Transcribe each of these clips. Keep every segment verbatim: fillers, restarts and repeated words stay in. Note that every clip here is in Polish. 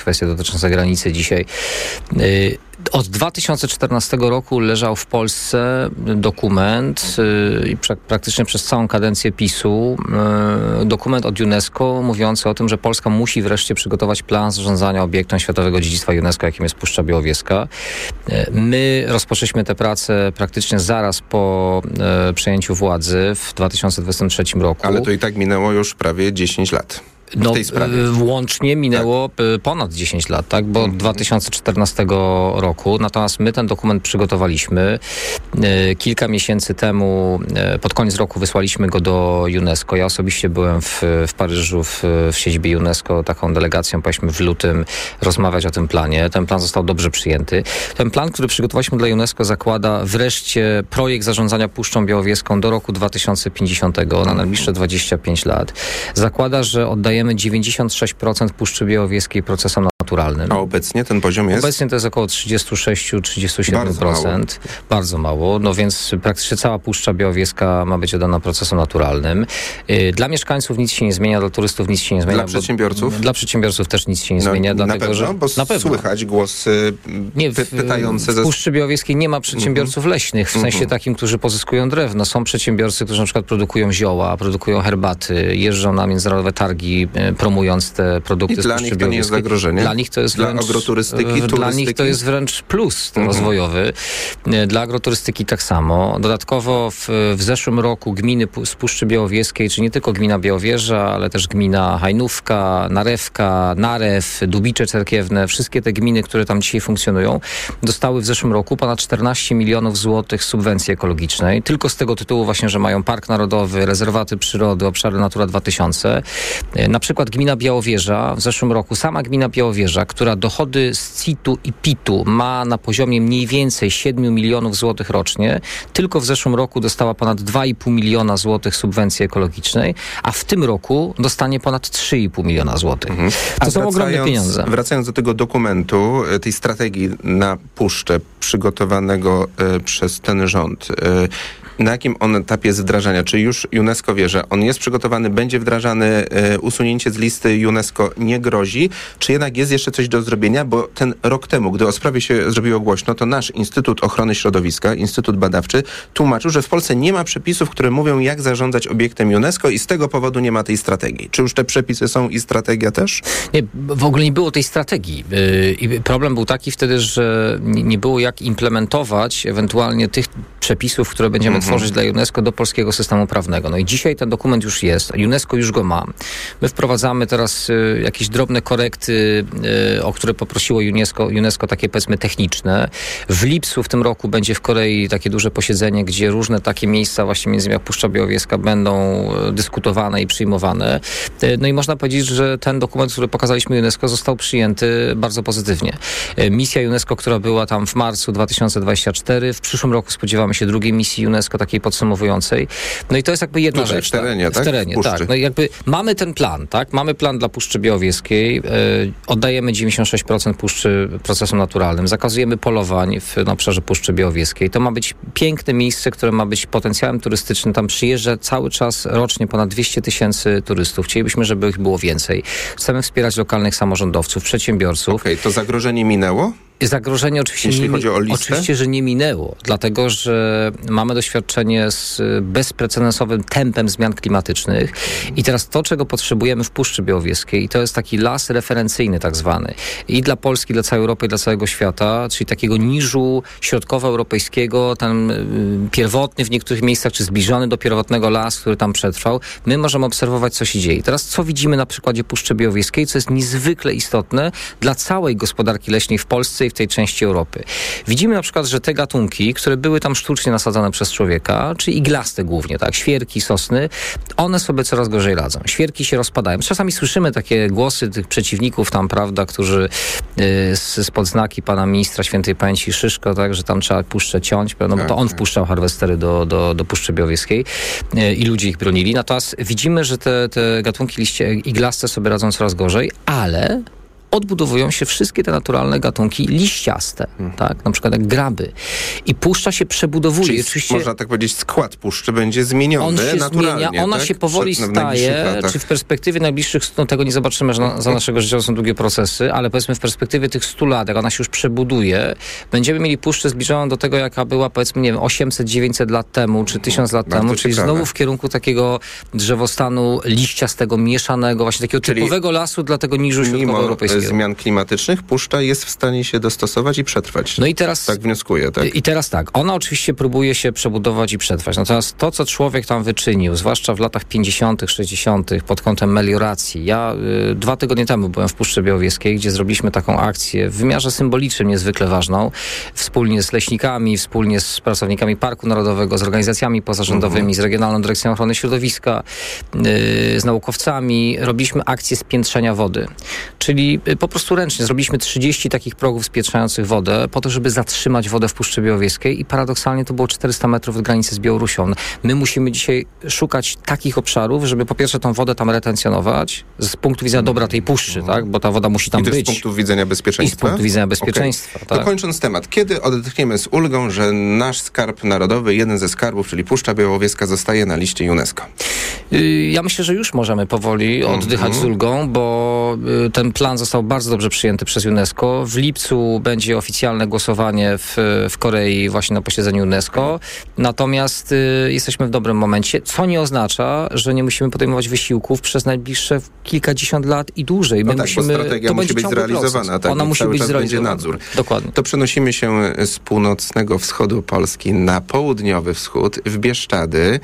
kwestie dotyczące granicy dzisiaj. Od dwa tysiące czternastego roku leżał w Polsce dokument i pra- praktycznie przez całą kadencję PiSu dokument od UNESCO mówiący o tym, że Polska musi wreszcie przygotować plan zarządzania obiektem światowego dziedzictwa UNESCO, jakim jest Puszcza Białowieska. My rozpoczęliśmy tę pracę praktycznie zaraz po przejęciu władzy w dwa tysiące dwudziestym trzecim roku. Ale to i tak minęło już prawie dziesięć lat. No, łącznie minęło tak. ponad dziesięć lat, tak? Bo od dwa tysiące czternastego roku. Natomiast my ten dokument przygotowaliśmy. Kilka miesięcy temu, pod koniec roku wysłaliśmy go do UNESCO. Ja osobiście byłem w, w Paryżu, w, w siedzibie UNESCO, taką delegacją, powiedzmy w lutym, rozmawiać o tym planie. Ten plan został dobrze przyjęty. Ten plan, który przygotowaliśmy dla UNESCO, zakłada wreszcie projekt zarządzania Puszczą Białowieską do roku dwa tysiące pięćdziesiątego, na najbliższe dwadzieścia pięć lat. Zakłada, że oddajemy dziewięćdziesiąt sześć procent Puszczy Białowieskiej procesom naturalnym. A obecnie ten poziom jest? Obecnie to jest około trzydzieści sześć do trzydziestu siedmiu procent. Bardzo mało. Bardzo mało. No więc praktycznie cała Puszcza Białowieska ma być oddana procesom naturalnym. Dla mieszkańców nic się nie zmienia, dla turystów nic się nie zmienia. Dla przedsiębiorców? Dla przedsiębiorców też nic się nie zmienia. No, dlatego, na pewno, że, bo na pewno. Słychać głosy nie, w, pytające... W Puszczy Białowieskiej nie ma przedsiębiorców mm-hmm. leśnych, w sensie mm-hmm. takim, którzy pozyskują drewno. Są przedsiębiorcy, którzy na przykład produkują zioła, produkują herbaty, jeżdżą na międzynarodowe targi, promując te produkty. I z dla Puszczy nich to nie jest zagrożenie? Dla nich to jest dla wręcz... agroturystyki, Dla turystyki? nich to jest wręcz plus mm-hmm. rozwojowy. Dla agroturystyki tak samo. Dodatkowo w, w zeszłym roku gminy z Puszczy Białowieskiej, czy nie tylko gmina Białowieża, ale też gmina Hajnówka, Narewka, Narew, Dubicze Cerkiewne, wszystkie te gminy, które tam dzisiaj funkcjonują, dostały w zeszłym roku ponad czternaście milionów złotych subwencji ekologicznej. Tylko z tego tytułu właśnie, że mają park narodowy, rezerwaty przyrody, obszary Natura dwa tysiące. Na przykład gmina Białowieża w zeszłym roku, sama gmina Białowieża, która dochody z C I T-u i P I T-u ma na poziomie mniej więcej siedmiu milionów złotych rocznie, tylko w zeszłym roku dostała ponad dwa i pół miliona złotych subwencji ekologicznej, a w tym roku dostanie ponad trzy i pół miliona złotych. Mhm. To są ogromne pieniądze. Wracając do tego dokumentu, tej strategii na Puszczę przygotowanego y, przez ten rząd, y, na jakim on etapie jest wdrażania? Czy już UNESCO wie, że on jest przygotowany, będzie wdrażany, y, usunięcie z listy UNESCO nie grozi? Czy jednak jest jeszcze coś do zrobienia? Bo ten rok temu, gdy o sprawie się zrobiło głośno, to nasz Instytut Ochrony Środowiska, Instytut Badawczy, tłumaczył, że w Polsce nie ma przepisów, które mówią, jak zarządzać obiektem UNESCO i z tego powodu nie ma tej strategii. Czy już te przepisy są i strategia też? Nie, w ogóle nie było tej strategii. I problem był taki wtedy, że nie było jak implementować ewentualnie tych przepisów, które będziemy mm-hmm. tworzyć dla UNESCO do polskiego systemu prawnego. No i dzisiaj ten dokument już jest. UNESCO już go ma. My wprowadzamy teraz y, jakieś drobne korekty, y, o które poprosiło UNESCO, UNESCO, takie powiedzmy techniczne. W lipcu w tym roku będzie w Korei takie duże posiedzenie, gdzie różne takie miejsca, właśnie między innymi jak Puszcza Białowieska, będą dyskutowane i przyjmowane. Y, no i można powiedzieć, że ten dokument, który pokazaliśmy UNESCO, został przyjęty bardzo pozytywnie. Y, misja UNESCO, która była tam w marcu dwa tysiące dwudziestego czwartego, w przyszłym roku spodziewamy się drugiej misji UNESCO, takiej podsumowującej. No i to jest jakby jedna Tutaj, rzecz. w terenie, tak? W terenie, w tak. No i jakby mamy ten plan, tak? Mamy plan dla Puszczy Białowieskiej. Yy, oddajemy dziewięćdziesiąt sześć procent Puszczy procesom naturalnym. Zakazujemy polowań w, na obszarze Puszczy Białowieskiej. To ma być piękne miejsce, które ma być potencjałem turystycznym. Tam przyjeżdża cały czas rocznie ponad dwieście tysięcy turystów. Chcielibyśmy, żeby ich było więcej. Chcemy wspierać lokalnych samorządowców, przedsiębiorców. Okej, okay, to zagrożenie minęło? Zagrożenie oczywiście, Jeśli nie, chodzi o listę? Oczywiście, że nie minęło, dlatego że mamy doświadczenie z bezprecedensowym tempem zmian klimatycznych i teraz to, czego potrzebujemy w Puszczy Białowieskiej, to jest taki las referencyjny tak zwany i dla Polski, dla całej Europy, i dla całego świata, czyli takiego niżu środkowoeuropejskiego, ten pierwotny w niektórych miejscach, czy zbliżony do pierwotnego las, który tam przetrwał. My możemy obserwować, co się dzieje. I teraz co widzimy na przykładzie Puszczy Białowieskiej, co jest niezwykle istotne dla całej gospodarki leśnej w Polsce i w tej części Europy. Widzimy na przykład, że te gatunki, które były tam sztucznie nasadzane przez człowieka, czy iglaste głównie, tak, świerki, sosny, one sobie coraz gorzej radzą. Świerki się rozpadają. Czasami słyszymy takie głosy tych przeciwników tam, prawda, którzy yy, z, z podznaki pana ministra świętej pamięci Szyszko, tak, że tam trzeba puszczę ciąć, no bo to on wpuszczał harwestery do, do, do Puszczy Białowieskiej yy, i ludzie ich bronili. Natomiast widzimy, że te, te gatunki liście iglaste sobie radzą coraz gorzej, ale odbudowują się wszystkie te naturalne gatunki liściaste, hmm. tak? Na przykład jak graby. I puszcza się przebudowuje. Czyli oczywiście można tak powiedzieć, skład puszczy będzie zmieniony on się naturalnie. Zmienia, ona tak? się powoli Przed, staje, czy w perspektywie najbliższych, no tego nie zobaczymy, że na, za naszego życia są długie procesy, ale powiedzmy w perspektywie tych stu lat, jak ona się już przebuduje, będziemy mieli puszczę zbliżoną do tego, jaka była, powiedzmy, nie wiem, osiemset dziewięćset lat temu, czy tysiąc lat Bardzo temu, czyli ciekawe. znowu w kierunku takiego drzewostanu liściastego, mieszanego, właśnie takiego czyli typowego lasu dla tego niżu środkowoeuropejskiego. Mimo zmian klimatycznych puszcza jest w stanie się dostosować i przetrwać. No i teraz... Tak wnioskuję, tak? I teraz tak, ona oczywiście próbuje się przebudować i przetrwać. Natomiast to, co człowiek tam wyczynił, zwłaszcza w latach pięćdziesiątych, sześćdziesiątych pod kątem melioracji. Ja y, dwa tygodnie temu byłem w Puszczy Białowieskiej, gdzie zrobiliśmy taką akcję w wymiarze symbolicznym niezwykle ważną, wspólnie z leśnikami, wspólnie z pracownikami Parku Narodowego, z organizacjami pozarządowymi, mm-hmm. z Regionalną Dyrekcją Ochrony Środowiska, y, z naukowcami. Robiliśmy akcję spiętrzenia wody. Czyli y, po prostu ręcznie zrobiliśmy trzydzieści takich progów spiętrzających wodę po to, żeby zatrzymać wodę w Puszczy Białowieskiej i paradoksalnie to było czterysta metrów od granicy z Białorusią. My musimy dzisiaj szukać takich obszarów, żeby po pierwsze tą wodę tam retencjonować z punktu widzenia dobra tej puszczy, mm. tak? Bo ta woda musi tam I też być. z punktu widzenia bezpieczeństwa? I z punktu widzenia bezpieczeństwa, okay. tak. To kończąc temat, kiedy odetchniemy z ulgą, że nasz skarb narodowy, jeden ze skarbów, czyli Puszcza Białowieska, zostaje na liście UNESCO? Ja myślę, że już możemy powoli oddychać mm-hmm. z ulgą, bo ten plan został bardzo dobrze przyjęty przez UNESCO. W lipcu będzie oficjalne głosowanie w, w Korei właśnie na posiedzeniu UNESCO. Natomiast y, jesteśmy w dobrym momencie, co nie oznacza, że nie musimy podejmować wysiłków przez najbliższe kilkadziesiąt lat i dłużej. My no tak, musimy, bo strategia to musi być zrealizowana. Tak, Ona musi cały być czas zrealizowana. będzie nadzór. Dokładnie. To przenosimy się z północnego wschodu Polski na południowy wschód, w Bieszczady.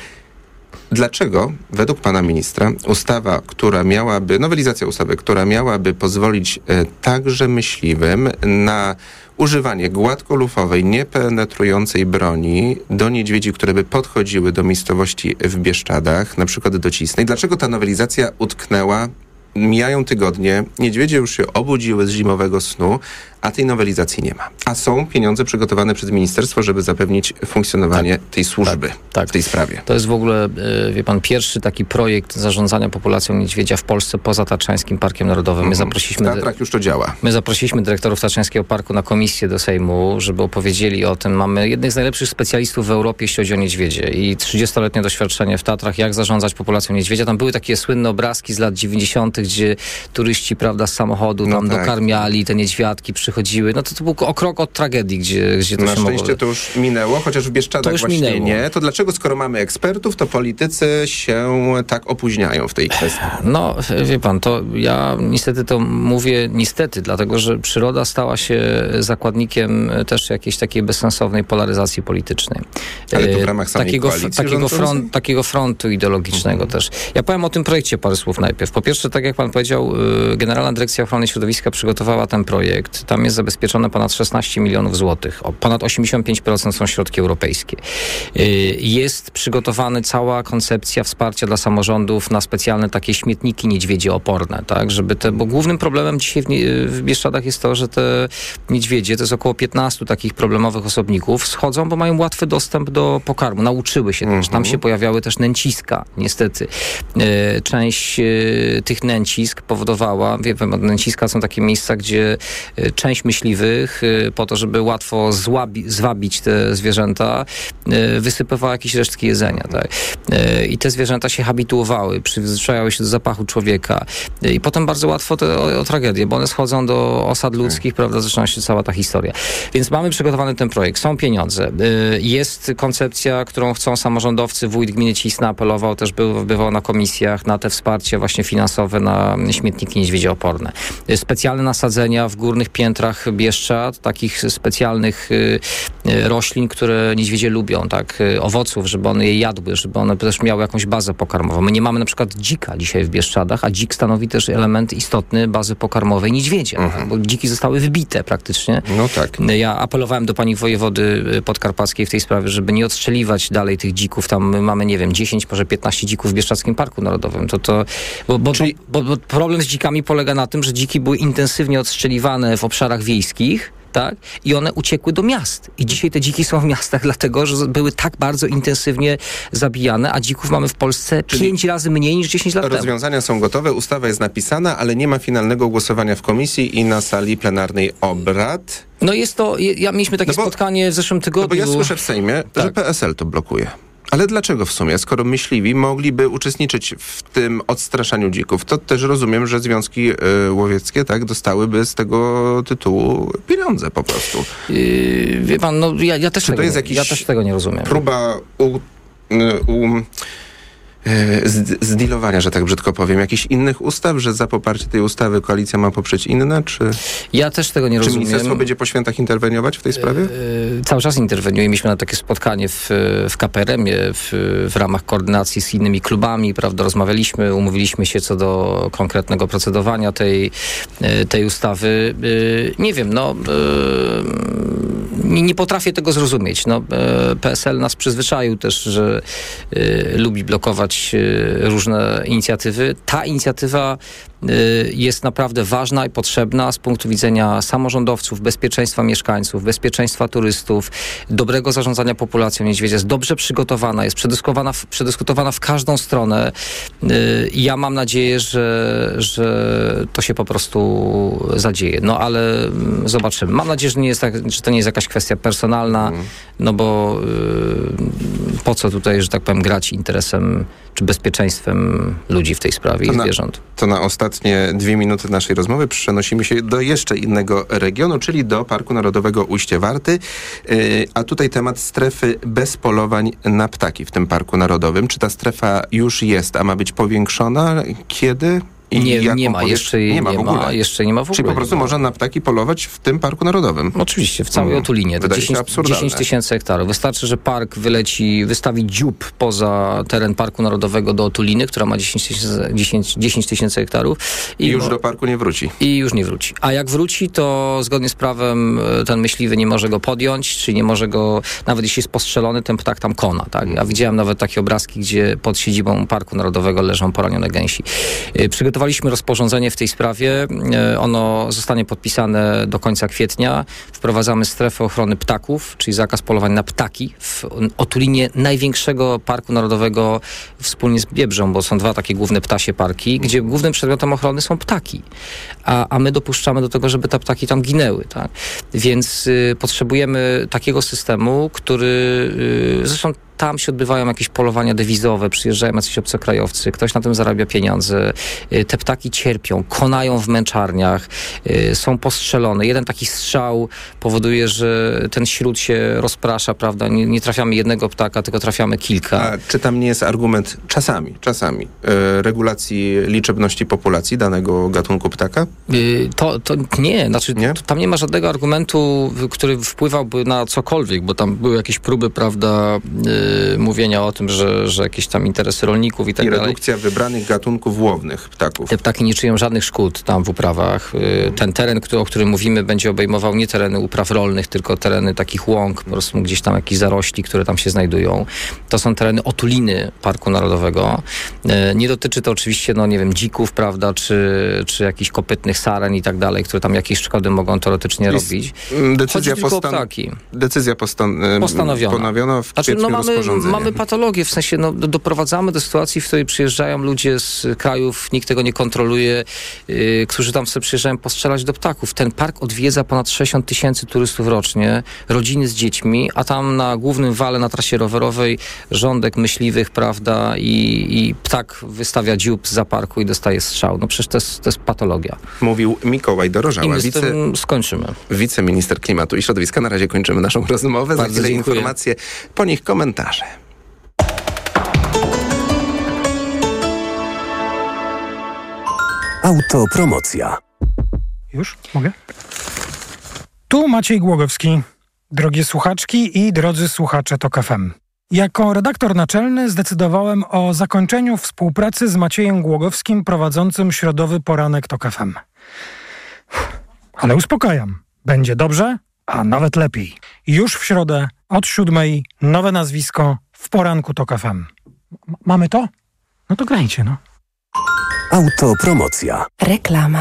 Dlaczego według pana ministra ustawa, która miałaby, nowelizacja ustawy, która miałaby pozwolić e, także myśliwym na używanie gładkolufowej, niepenetrującej broni do niedźwiedzi, które by podchodziły do miejscowości w Bieszczadach, na przykład do Cisnej, dlaczego ta nowelizacja utknęła? Mijają tygodnie, niedźwiedzie już się obudziły z zimowego snu, a tej nowelizacji nie ma. A są pieniądze przygotowane przez ministerstwo, żeby zapewnić funkcjonowanie tak, tej służby tak, tak. w tej sprawie. To jest w ogóle, wie pan, pierwszy taki projekt zarządzania populacją niedźwiedzia w Polsce poza Tatrzańskim Parkiem Narodowym. My zaprosiliśmy, w Tatrach już to działa. My zaprosiliśmy dyrektorów Tatrzańskiego Parku na komisję do Sejmu, żeby opowiedzieli o tym. Mamy jednych z najlepszych specjalistów w Europie, jeśli chodzi o niedźwiedzie i trzydziestoletnie doświadczenie w Tatrach, jak zarządzać populacją niedźwiedzia. Tam były takie słynne obrazki z lat dziewięćdziesiątych, gdzie turyści, prawda, z samochodu no tam tak. dokarmiali, te niedźwiadki przychodziły. No to, to był o krok od tragedii, gdzie, gdzie to Na się szczęście mogło... to już minęło, chociaż w Bieszczadach właśnie minęło. nie. To dlaczego, skoro mamy ekspertów, to politycy się tak opóźniają w tej kwestii? No, wie pan, to ja niestety to mówię niestety, dlatego, że przyroda stała się zakładnikiem też jakiejś takiej bezsensownej polaryzacji politycznej. Ale to w ramach samej takiego, koalicji takiego, front, takiego frontu ideologicznego mhm. też. Ja powiem o tym projekcie parę słów najpierw. Po pierwsze, tak jak pan powiedział, Generalna Dyrekcja Ochrony Środowiska przygotowała ten projekt. Tam jest zabezpieczone ponad szesnaście milionów złotych. Ponad osiemdziesiąt pięć procent są środki europejskie. Jest przygotowana cała koncepcja wsparcia dla samorządów na specjalne takie śmietniki niedźwiedzie oporne, tak, żeby te, bo głównym problemem dzisiaj w, w Bieszczadach jest to, że te niedźwiedzie, to jest około piętnastu takich problemowych osobników, schodzą, bo mają łatwy dostęp do pokarmu. Nauczyły się też. Tam się pojawiały też nęciska, niestety. Część tych nęcisk powodowała, wie pan, nęciska są takie miejsca, gdzie część myśliwych po to, żeby łatwo złabi, zwabić te zwierzęta, wysypywała jakieś resztki jedzenia. Tak? I te zwierzęta się habituowały, przyzwyczajały się do zapachu człowieka. I potem bardzo łatwo to, o, o tragedię, bo one schodzą do osad ludzkich, prawda, zaczyna się cała ta historia. Więc mamy przygotowany ten projekt. Są pieniądze. Jest koncepcja, którą chcą samorządowcy. Wójt gminy Cisna apelował, też był, bywał na komisjach, na te wsparcie właśnie finansowe na śmietniki niedźwiedzie oporne. Specjalne nasadzenia w górnych piętrach Bieszczad, takich specjalnych y, y, roślin, które niedźwiedzie lubią, tak, y, owoców, żeby one je jadły, żeby one też miały jakąś bazę pokarmową. My nie mamy na przykład dzika dzisiaj w Bieszczadach, a dzik stanowi też element istotny bazy pokarmowej niedźwiedzia, mhm. tak, bo dziki zostały wybite praktycznie. No tak. Ja apelowałem do pani wojewody podkarpackiej w tej sprawie, żeby nie odstrzeliwać dalej tych dzików. Tam mamy, nie wiem, dziesięć, może piętnaście dzików w Bieszczadzkim Parku Narodowym. To, to, bo, bo, Czyli... bo, bo problem z dzikami polega na tym, że dziki były intensywnie odstrzeliwane w obszarach wiejskich, tak? I one uciekły do miast. I dzisiaj te dziki są w miastach, dlatego, że były tak bardzo intensywnie zabijane, a dzików mamy w Polsce Czyli pięć razy mniej niż dziesięć lat temu. Rozwiązania są gotowe, ustawa jest napisana, ale nie ma finalnego głosowania w komisji i na sali plenarnej obrad. No jest to, ja mieliśmy takie no bo, spotkanie w zeszłym tygodniu. No bo ja słyszę w Sejmie, tak. że P S L to blokuje. Ale dlaczego w sumie, skoro myśliwi mogliby uczestniczyć w tym odstraszaniu dzików? To też rozumiem, że związki y, łowieckie tak dostałyby z tego tytułu pieniądze po prostu. Yy, wie pan, no ja, ja, też, tego nie, ja też tego nie rozumiem. Próba u... u zdealowania, że tak brzydko powiem, jakichś innych ustaw, że za poparcie tej ustawy koalicja ma poprzeć inne, czy... Ja też tego nie czy rozumiem. Czy ministerstwo będzie po świętach interweniować w tej sprawie? Yy, cały czas interweniuje. Mieliśmy na takie spotkanie w, w K P R M ie w, w ramach koordynacji z innymi klubami, prawda, rozmawialiśmy, umówiliśmy się co do konkretnego procedowania tej, tej ustawy. Yy, nie wiem, no... Yy, nie, nie potrafię tego zrozumieć. No, P S L nas przyzwyczaił też, że yy, lubi blokować różne inicjatywy. Ta inicjatywa jest naprawdę ważna i potrzebna z punktu widzenia samorządowców, bezpieczeństwa mieszkańców, bezpieczeństwa turystów, dobrego zarządzania populacją niedźwiedzia. Jest dobrze przygotowana, jest przedyskutowana w, przedyskutowana w każdą stronę. I ja mam nadzieję, że, że to się po prostu zadzieje. No ale zobaczymy. Mam nadzieję, że, nie jest tak, że to nie jest jakaś kwestia personalna, mm. no bo yy, po co tutaj, że tak powiem, grać interesem czy bezpieczeństwem ludzi w tej sprawie to i zwierząt. Na, to na ostatnie dwie minuty naszej rozmowy przenosimy się do jeszcze innego regionu, czyli do Parku Narodowego Ujście Warty, yy, a tutaj temat strefy bez polowań na ptaki w tym Parku Narodowym. Czy ta strefa już jest, a ma być powiększona? Kiedy? I nie, nie ma, jeszcze nie ma, nie w ogóle. ma, jeszcze nie ma w ogóle. Czyli po prostu można na ptaki polować w tym Parku Narodowym. Oczywiście, w całej mm. Otulinie. To dziesięć tysięcy hektarów. Wystarczy, że park wyleci, wystawi dziób poza teren Parku Narodowego do Otuliny, która ma dziesięć tysięcy hektarów. I, I już bo, do parku nie wróci. I już nie wróci. A jak wróci, to zgodnie z prawem ten myśliwy nie może go podjąć, czyli nie może go, nawet jeśli jest postrzelony, ten ptak tam kona. Tak? Ja widziałem nawet takie obrazki, gdzie pod siedzibą Parku Narodowego leżą poranione gęsi. Przygotowaliśmy rozporządzenie w tej sprawie. Ono zostanie podpisane do końca kwietnia. Wprowadzamy strefę ochrony ptaków, czyli zakaz polowań na ptaki w otulinie największego parku narodowego wspólnie z Biebrzą, bo są dwa takie główne ptasie parki, gdzie głównym przedmiotem ochrony są ptaki. A, a my dopuszczamy do tego, żeby te ptaki tam ginęły. Tak? Więc y, potrzebujemy takiego systemu, który y, zresztą tam się odbywają jakieś polowania dewizowe, przyjeżdżają jacyś obcokrajowcy, ktoś na tym zarabia pieniądze. Te ptaki cierpią, konają w męczarniach, są postrzelone. Jeden taki strzał powoduje, że ten śród się rozprasza, prawda? Nie, nie trafiamy jednego ptaka, tylko trafiamy kilka. A czy tam nie jest argument czasami, czasami yy, regulacji liczebności populacji danego gatunku ptaka? Yy, to, to nie, znaczy nie? To, tam nie ma żadnego argumentu, który wpływałby na cokolwiek, bo tam były jakieś próby, prawda, yy, mówienia o tym, że, że jakieś tam interesy rolników i tak I dalej. redukcja wybranych gatunków łownych ptaków. Te ptaki nie czują żadnych szkód tam w uprawach. Ten teren, który, o którym mówimy, będzie obejmował nie tereny upraw rolnych, tylko tereny takich łąk, po prostu gdzieś tam jakieś zarośli, które tam się znajdują. To są tereny otuliny Parku Narodowego. Nie dotyczy to oczywiście, no nie wiem, dzików, prawda, czy, czy jakichś kopytnych saren i tak dalej, które tam jakieś szkody mogą teoretycznie Jest robić. Decyzja, postan- decyzja postan- postanowiona. Postanowiona w znaczy, no mamy, mamy patologię, w sensie no, doprowadzamy do sytuacji, w której przyjeżdżają ludzie z krajów, nikt tego nie kontroluje, yy, którzy tam sobie przyjeżdżają postrzelać do ptaków. Ten park odwiedza ponad sześćdziesiąt tysięcy turystów rocznie, rodziny z dziećmi, a tam na głównym wale, na trasie rowerowej rządek myśliwych, prawda, i, i ptak wystawia dziób za parku i dostaje strzał. No przecież to jest, to jest patologia. Mówił Mikołaj Dorożała. I my z wice, tym skończymy. Wiceminister Klimatu i Środowiska. Na razie kończymy naszą rozmowę. Bardzo za chwilę dziękuję. Informacje, po nich komentarze. Autopromocja. Już? Mogę? Tu Maciej Głogowski. Drogie słuchaczki i drodzy słuchacze TOK F M. Jako redaktor naczelny zdecydowałem o zakończeniu współpracy z Maciejem Głogowskim prowadzącym środowy poranek TOK F M. Ale uspokajam. Będzie dobrze, a nawet lepiej. Już w środę od siódmej nowe nazwisko w poranku TOK F M. M- mamy to? No to grajcie, no. Autopromocja. Reklama.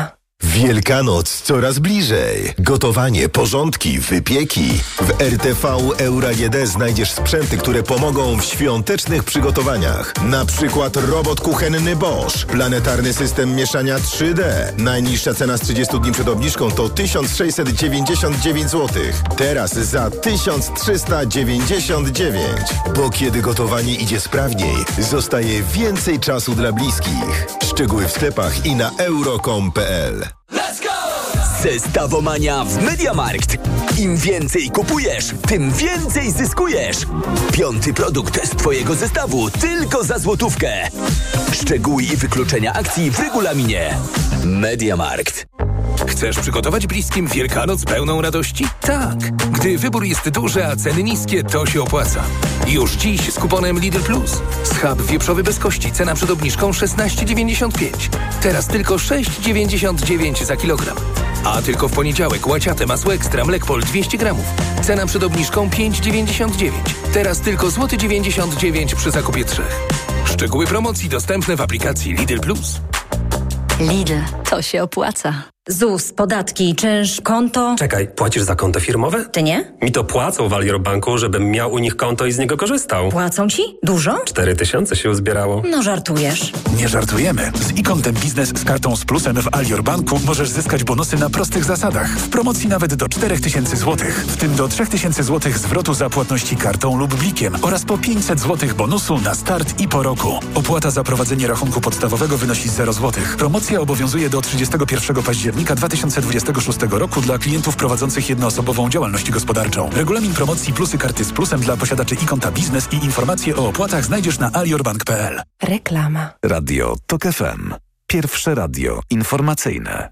Wielkanoc coraz bliżej. Gotowanie, porządki, wypieki. W R T V Euro A G D znajdziesz sprzęty, które pomogą w świątecznych przygotowaniach. Na przykład robot kuchenny Bosch, planetarny system mieszania trzy D. Najniższa cena z trzydziestu dni przed obniżką to tysiąc sześćset dziewięćdziesiąt dziewięć złotych. Teraz za tysiąc trzysta dziewięćdziesiąt dziewięć. Bo kiedy gotowanie idzie sprawniej, zostaje więcej czasu dla bliskich. Szczegóły w sklepach i na euro kropka com kropka p l. Zestawomania w MediaMarkt. Im więcej kupujesz, tym więcej zyskujesz. Piąty produkt z Twojego zestawu tylko za złotówkę. Szczegóły i wykluczenia akcji w regulaminie. MediaMarkt. Chcesz przygotować bliskim Wielkanoc pełną radości? Tak! Gdy wybór jest duży, a ceny niskie, to się opłaca. Już dziś z kuponem Lidl Plus. Schab wieprzowy bez kości, cena przed obniżką szesnaście dziewięćdziesiąt pięć. Teraz tylko sześć dziewięćdziesiąt dziewięć za kilogram. A tylko w poniedziałek łaciate masło ekstra Mlekpol dwieście gramów. Cena przed obniżką pięć dziewięćdziesiąt dziewięć. Teraz tylko złoty dziewięćdziesiąt dziewięć przy zakupie trzech. Szczegóły promocji dostępne w aplikacji Lidl Plus. Lidl, to się opłaca. Z U S, podatki, czynsz, konto... Czekaj, płacisz za konto firmowe? Ty nie? Mi to płacą w Alior Banku, żebym miał u nich konto i z niego korzystał. Płacą ci? Dużo? Cztery tysiące się uzbierało. No żartujesz. Nie żartujemy. Z e-kontem biznes z kartą z plusem w Alior Banku możesz zyskać bonusy na prostych zasadach. W promocji nawet do cztery tysiące złotych. W tym do trzy tysiące złotych zwrotu za płatności kartą lub blikiem oraz po pięćset złotych bonusu na start i po roku. Opłata za prowadzenie rachunku podstawowego wynosi zero złotych. Promocja obowiązuje do trzydziestego pierwszego października dwa tysiące dwudziestego szóstego roku dla klientów prowadzących jednoosobową działalność gospodarczą. Regulamin promocji plusy karty z plusem dla posiadaczy e-konta biznes i informacje o opłatach znajdziesz na aliorbank kropka p l. Reklama. Radio TOK F M. Pierwsze radio informacyjne.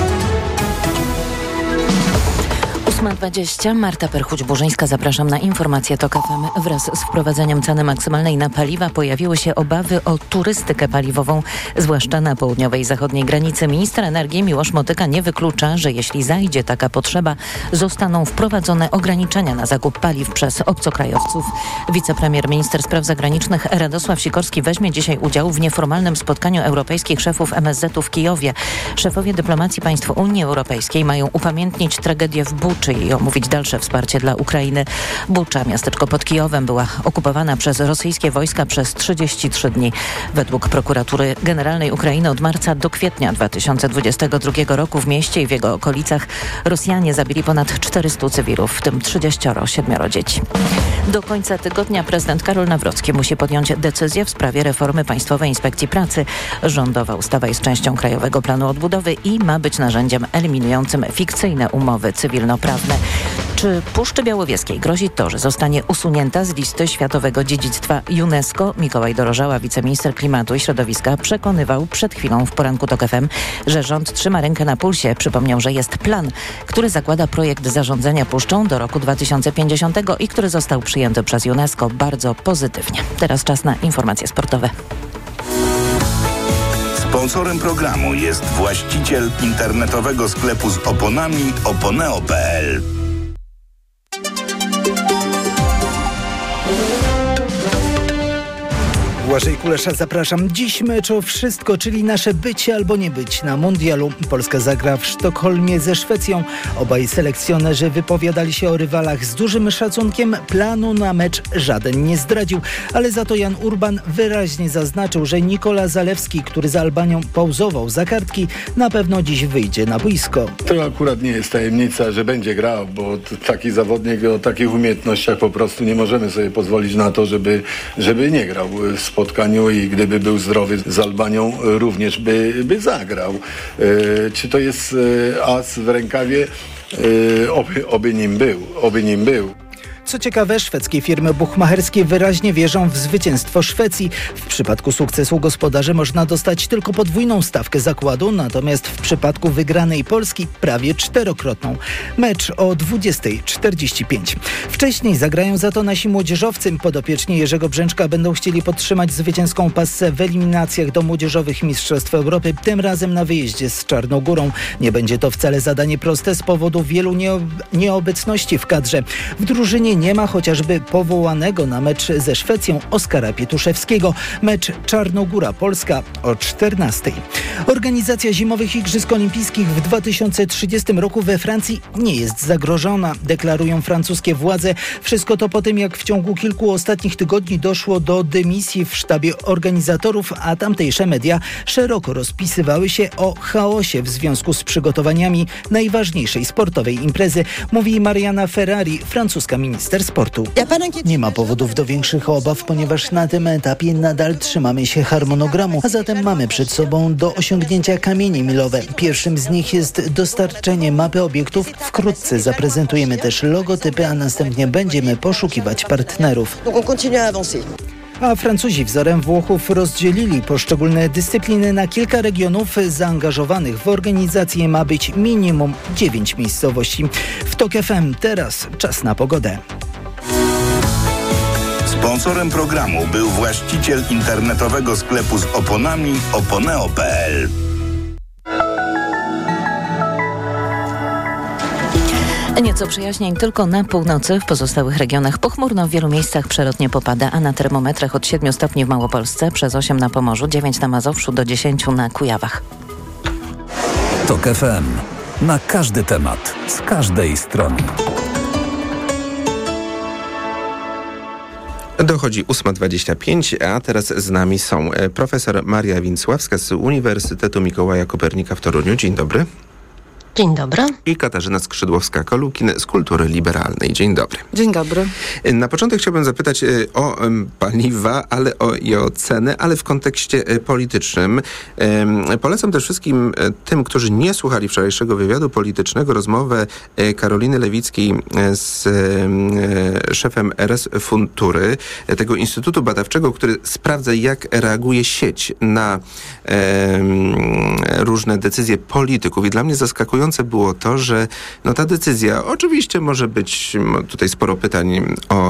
ósma dwadzieścia. Marta Perchuć-Burzyńska. Zapraszam na informację TOK F M. Wraz z wprowadzeniem ceny maksymalnej na paliwa pojawiły się obawy o turystykę paliwową, zwłaszcza na południowej i zachodniej granicy. Minister energii Miłosz Motyka nie wyklucza, że jeśli zajdzie taka potrzeba, zostaną wprowadzone ograniczenia na zakup paliw przez obcokrajowców. Wicepremier, minister spraw zagranicznych Radosław Sikorski weźmie dzisiaj udział w nieformalnym spotkaniu europejskich szefów M S Z u w Kijowie. Szefowie dyplomacji państw Unii Europejskiej mają upamiętnić tragedię w Buczy i omówić dalsze wsparcie dla Ukrainy. Bucza, miasteczko pod Kijowem, była okupowana przez rosyjskie wojska przez trzydzieści trzy dni. Według prokuratury generalnej Ukrainy od marca do kwietnia dwa tysiące dwudziestego drugiego roku w mieście i w jego okolicach Rosjanie zabili ponad czterystu cywilów, w tym trzydzieści siedem dzieci. Do końca tygodnia prezydent Karol Nawrocki musi podjąć decyzję w sprawie reformy Państwowej Inspekcji Pracy. Rządowa ustawa jest częścią Krajowego Planu Odbudowy i ma być narzędziem eliminującym fikcyjne umowy cywilnoprawne. Czy Puszczy Białowieskiej grozi to, że zostanie usunięta z listy Światowego Dziedzictwa UNESCO? Mikołaj Dorożała, wiceminister klimatu i środowiska, przekonywał przed chwilą w poranku TOK F M, że rząd trzyma rękę na pulsie. Przypomniał, że jest plan, który zakłada projekt zarządzania puszczą do roku dwa tysiące pięćdziesiątego i który został przyjęty przez UNESCO bardzo pozytywnie. Teraz czas na informacje sportowe. Sponsorem programu jest właściciel internetowego sklepu z oponami oponeo kropka p l. Błażej Kulesza, zapraszam. Dziś mecz o wszystko, czyli nasze bycie albo nie być na mundialu. Polska zagra w Sztokholmie ze Szwecją. Obaj selekcjonerzy wypowiadali się o rywalach z dużym szacunkiem. Planu na mecz żaden nie zdradził, ale za to Jan Urban wyraźnie zaznaczył, że Nikola Zalewski, który za Albanią pauzował za kartki, na pewno dziś wyjdzie na boisko. To akurat nie jest tajemnica, że będzie grał, bo taki zawodnik o takich umiejętnościach po prostu nie możemy sobie pozwolić na to, żeby, żeby nie grał w spotkaniu i gdyby był zdrowy z Albanią, również by, by zagrał. E, czy to jest e, as w rękawie? E, oby, oby nim był, oby nim był. Co ciekawe, szwedzkie firmy buchmacherskie wyraźnie wierzą w zwycięstwo Szwecji. W przypadku sukcesu gospodarzy można dostać tylko podwójną stawkę zakładu, natomiast w przypadku wygranej Polski prawie czterokrotną. Mecz o dwudziesta czterdzieści pięć. Wcześniej zagrają za to nasi młodzieżowcy. Podopieczni Jerzego Brzęczka będą chcieli podtrzymać zwycięską passę w eliminacjach do młodzieżowych Mistrzostw Europy, tym razem na wyjeździe z Czarnogórą. Nie będzie to wcale zadanie proste z powodu wielu nieob- nieobecności w kadrze. W drużynie drużynie nie ma chociażby powołanego na mecz ze Szwecją Oskara Pietuszewskiego. Mecz Czarnogóra-Polska o czternastej. Organizacja zimowych Igrzysk Olimpijskich w dwa tysiące trzydziestym roku we Francji nie jest zagrożona, deklarują francuskie władze. Wszystko to po tym, jak w ciągu kilku ostatnich tygodni doszło do dymisji w sztabie organizatorów, a tamtejsze media szeroko rozpisywały się o chaosie w związku z przygotowaniami najważniejszej sportowej imprezy, mówi Mariana Ferrari, francuska minister sportu. Nie ma powodów do większych obaw, ponieważ na tym etapie nadal trzymamy się harmonogramu, a zatem mamy przed sobą do osiągnięcia kamienie milowe. Pierwszym z nich jest dostarczenie mapy obiektów. Wkrótce zaprezentujemy też logotypy, a następnie będziemy poszukiwać partnerów. A Francuzi wzorem Włochów rozdzielili poszczególne dyscypliny na kilka regionów. Zaangażowanych w organizację ma być minimum dziewięć miejscowości. W TOK F M teraz czas na pogodę. Sponsorem programu był właściciel internetowego sklepu z oponami oponeo kropka p l. Nieco przejaśnień tylko na północy, w pozostałych regionach pochmurno, w wielu miejscach przelotnie popada, a na termometrach od siedmiu stopni w Małopolsce, przez osiem na Pomorzu, dziewięć na Mazowszu, do dziesięciu na Kujawach. TOK F M. Na każdy temat, z każdej strony. Dochodzi ósma dwadzieścia pięć, a teraz z nami są profesor Maria Więcławska z Uniwersytetu Mikołaja Kopernika w Toruniu. Dzień dobry. Dzień dobry. I Katarzyna Skrzydłowska-Kolukin z Kultury Liberalnej. Dzień dobry. Dzień dobry. Na początek chciałbym zapytać o paliwa, ale o, i o ceny, ale w kontekście politycznym. Polecam też wszystkim tym, którzy nie słuchali wczorajszego wywiadu politycznego, rozmowę Karoliny Lewickiej z szefem R S Funtury, tego instytutu badawczego, który sprawdza, jak reaguje sieć na różne decyzje polityków. I dla mnie zaskakujące było to, że no ta decyzja, oczywiście może być tutaj sporo pytań o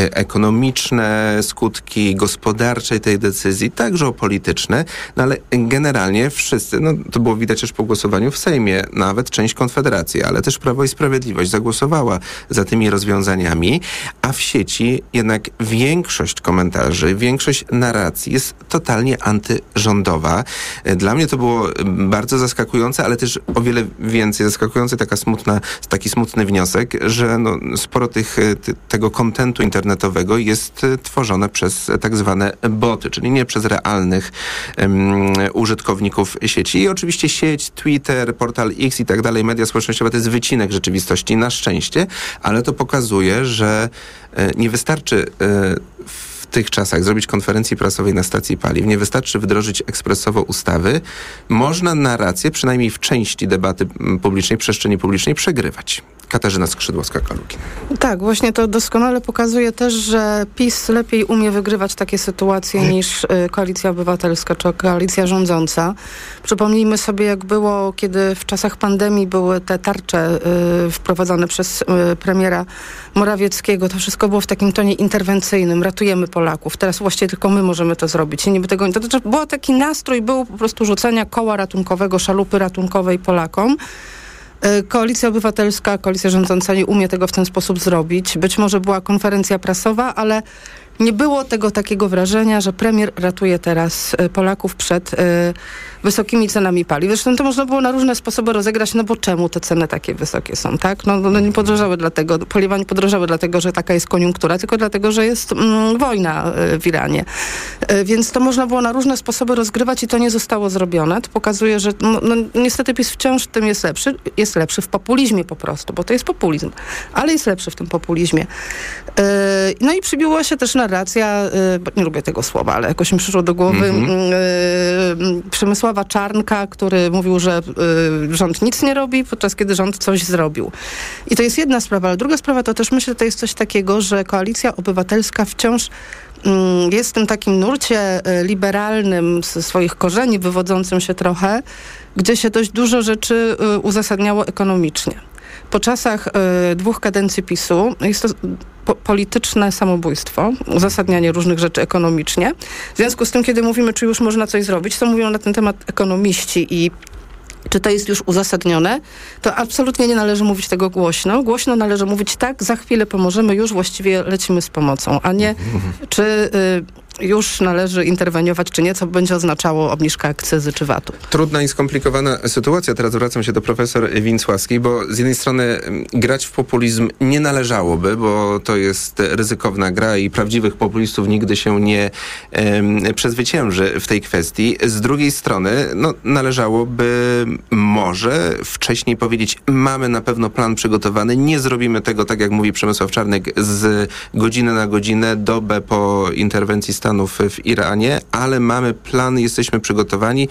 ekonomiczne skutki gospodarcze tej decyzji, także o polityczne, no ale generalnie wszyscy, no to było widać też po głosowaniu w Sejmie, nawet część Konfederacji, ale też Prawo i Sprawiedliwość zagłosowała za tymi rozwiązaniami, a w sieci jednak większość komentarzy, większość narracji jest totalnie antyrządowa. Dla mnie to było bardzo zaskakujące, ale też o wiele więcej zaskakujący, taka smutna, taki smutny wniosek, że no, sporo tych, ty, tego kontentu internetowego jest tworzone przez tak zwane boty, czyli nie przez realnych um, użytkowników sieci. I oczywiście sieć, Twitter, portal X i tak dalej, media społecznościowe to jest wycinek rzeczywistości, na szczęście, ale to pokazuje, że e, nie wystarczy e, w tych czasach zrobić konferencji prasowej na stacji paliw, nie wystarczy wdrożyć ekspresowo ustawy, można narrację, przynajmniej w części debaty publicznej, przestrzeni publicznej przegrywać. Katarzyna Skrzydłowska-Kolukin. Tak, właśnie to doskonale pokazuje też, że PiS lepiej umie wygrywać takie sytuacje niż y, Koalicja Obywatelska czy koalicja rządząca. Przypomnijmy sobie, jak było, kiedy w czasach pandemii były te tarcze y, wprowadzone przez y, premiera Morawieckiego. To wszystko było w takim tonie interwencyjnym. Ratujemy Polaków. Teraz właściwie tylko my możemy to zrobić. I niby tego, to, to, to był taki nastrój, był po prostu rzucenia koła ratunkowego, szalupy ratunkowej Polakom. Koalicja Obywatelska, koalicja rządząca nie umie tego w ten sposób zrobić. Być może była konferencja prasowa, ale nie było tego takiego wrażenia, że premier ratuje teraz Polaków przed y, wysokimi cenami paliw. Zresztą to można było na różne sposoby rozegrać, no bo czemu te ceny takie wysokie są, tak? No, no nie podrożały dlatego, paliwa nie podrożały dlatego, że taka jest koniunktura, tylko dlatego, że jest mm, wojna y, w Iranie. Y, więc to można było na różne sposoby rozgrywać i to nie zostało zrobione. To pokazuje, że no, no, niestety PiS wciąż w tym jest lepszy. Jest lepszy w populizmie po prostu, bo to jest populizm. Ale jest lepszy w tym populizmie. Y, no i przybiło się też narracja, y, nie lubię tego słowa, ale jakoś mi przyszło do głowy, mm-hmm. y, Przemysława Czarnka, który mówił, że y, rząd nic nie robi, podczas kiedy rząd coś zrobił. I to jest jedna sprawa, ale druga sprawa to też myślę, że to jest coś takiego, że Koalicja Obywatelska wciąż jest w tym takim nurcie liberalnym ze swoich korzeni, wywodzącym się trochę, gdzie się dość dużo rzeczy uzasadniało ekonomicznie. Po czasach y, dwóch kadencji PiSu jest to po- polityczne samobójstwo, uzasadnianie różnych rzeczy ekonomicznie. W związku z tym, kiedy mówimy, czy już można coś zrobić, to mówią na ten temat ekonomiści i czy to jest już uzasadnione, to absolutnie nie należy mówić tego głośno. Głośno należy mówić tak, za chwilę pomożemy, już właściwie lecimy z pomocą, a nie czy y, już należy interweniować, czy nie, co będzie oznaczało obniżka akcyzy czy vatu. Trudna i skomplikowana sytuacja. Teraz zwracam się do profesor Więcławskiej, bo z jednej strony grać w populizm nie należałoby, bo to jest ryzykowna gra i prawdziwych populistów nigdy się nie um, przezwycięży w tej kwestii. Z drugiej strony no, należałoby może wcześniej powiedzieć, mamy na pewno plan przygotowany, nie zrobimy tego, tak jak mówi Przemysław Czarnek, z godziny na godzinę, dobę po interwencji Stanów w Iranie, ale mamy plan, jesteśmy przygotowani.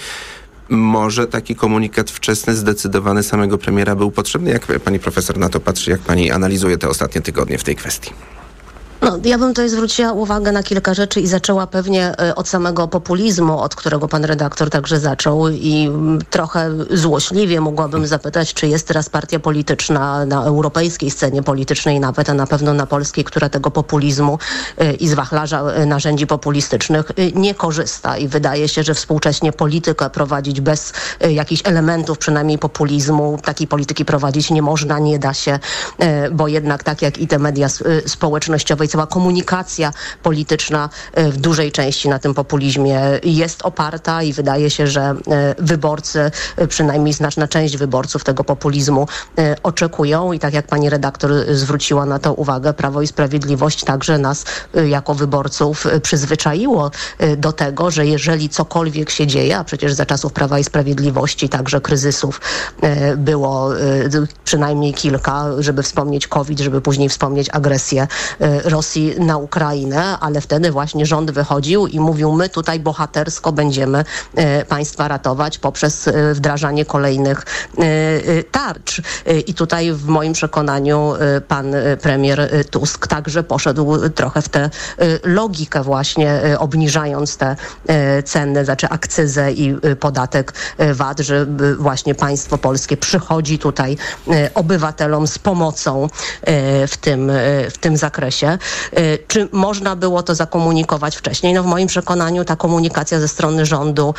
Może taki komunikat wczesny, zdecydowany samego premiera był potrzebny? Jak pani profesor na to patrzy, jak pani analizuje te ostatnie tygodnie w tej kwestii? No, ja bym tutaj zwróciła uwagę na kilka rzeczy i zaczęła pewnie od samego populizmu, od którego pan redaktor także zaczął i trochę złośliwie mogłabym zapytać, czy jest teraz partia polityczna na europejskiej scenie politycznej nawet, a na pewno na polskiej, która tego populizmu i z wachlarza narzędzi populistycznych nie korzysta i wydaje się, że współcześnie politykę prowadzić bez jakichś elementów przynajmniej populizmu, takiej polityki prowadzić nie można, nie da się, bo jednak tak jak i te media społecznościowe, cała komunikacja polityczna w dużej części na tym populizmie jest oparta i wydaje się, że wyborcy, przynajmniej znaczna część wyborców tego populizmu oczekują i tak jak pani redaktor zwróciła na to uwagę, Prawo i Sprawiedliwość także nas jako wyborców przyzwyczaiło do tego, że jeżeli cokolwiek się dzieje, a przecież za czasów Prawa i Sprawiedliwości także kryzysów było przynajmniej kilka, żeby wspomnieć COVID, żeby później wspomnieć agresję Rosji na Ukrainę, ale wtedy właśnie rząd wychodził i mówił, my tutaj bohatersko będziemy e, państwa ratować poprzez e, wdrażanie kolejnych e, tarcz. E, I tutaj w moim przekonaniu e, pan premier Tusk także poszedł trochę w tę e, logikę właśnie, e, obniżając te e, ceny, znaczy akcyzę i e, podatek e, V A T, że e, właśnie państwo polskie przychodzi tutaj e, obywatelom z pomocą e, w tym, e, w tym zakresie. Czy można było to zakomunikować wcześniej? No w moim przekonaniu ta komunikacja ze strony rządu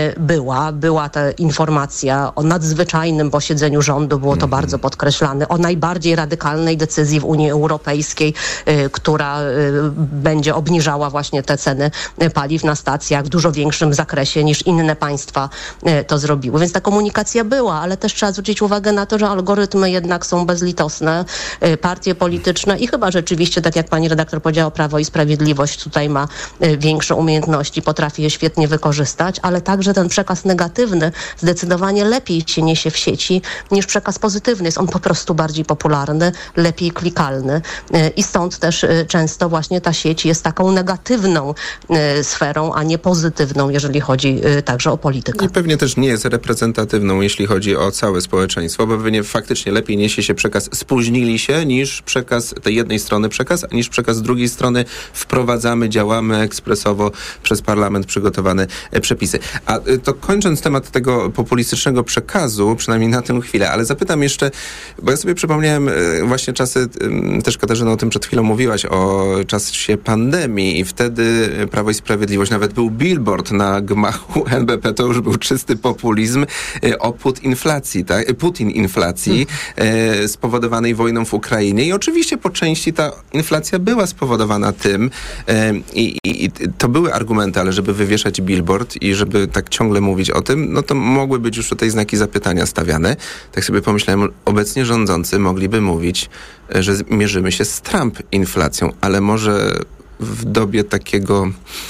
była. Była ta informacja o nadzwyczajnym posiedzeniu rządu, było to bardzo podkreślane, o najbardziej radykalnej decyzji w Unii Europejskiej, która będzie obniżała właśnie te ceny paliw na stacjach w dużo większym zakresie niż inne państwa to zrobiły. Więc ta komunikacja była, ale też trzeba zwrócić uwagę na to, że algorytmy jednak są bezlitosne, partie polityczne i chyba rzeczywiście, tak jak pani redaktor powiedziała, Prawo i Sprawiedliwość tutaj ma y, większe umiejętności, potrafi je świetnie wykorzystać, ale także ten przekaz negatywny zdecydowanie lepiej się niesie w sieci niż przekaz pozytywny. Jest on po prostu bardziej popularny, lepiej klikalny y, i stąd też y, często właśnie ta sieć jest taką negatywną y, sferą, a nie pozytywną, jeżeli chodzi y, także o politykę. I pewnie też nie jest reprezentatywną, jeśli chodzi o całe społeczeństwo, bo pewnie faktycznie lepiej niesie się przekaz spóźnili się niż przekaz tej jednej strony przekaz, niż przekaz z drugiej strony wprowadzamy, działamy ekspresowo przez parlament przygotowane przepisy. A to kończąc temat tego populistycznego przekazu, przynajmniej na tę chwilę, ale zapytam jeszcze, bo ja sobie przypomniałem właśnie czasy, też Katarzyna o tym przed chwilą mówiłaś, o czasie pandemii i wtedy Prawo i Sprawiedliwość, nawet był billboard na gmachu N B P, to już był czysty populizm, o put inflacji, tak? Putin inflacji hmm. spowodowanej wojną w Ukrainie i oczywiście po części ta inflacja była spowodowana tym e, i, i to były argumenty, ale żeby wywieszać billboard i żeby tak ciągle mówić o tym, no to mogły być już tutaj znaki zapytania stawiane. Tak sobie pomyślałem, obecnie rządzący mogliby mówić, że mierzymy się z Trump inflacją, ale może w dobie takiego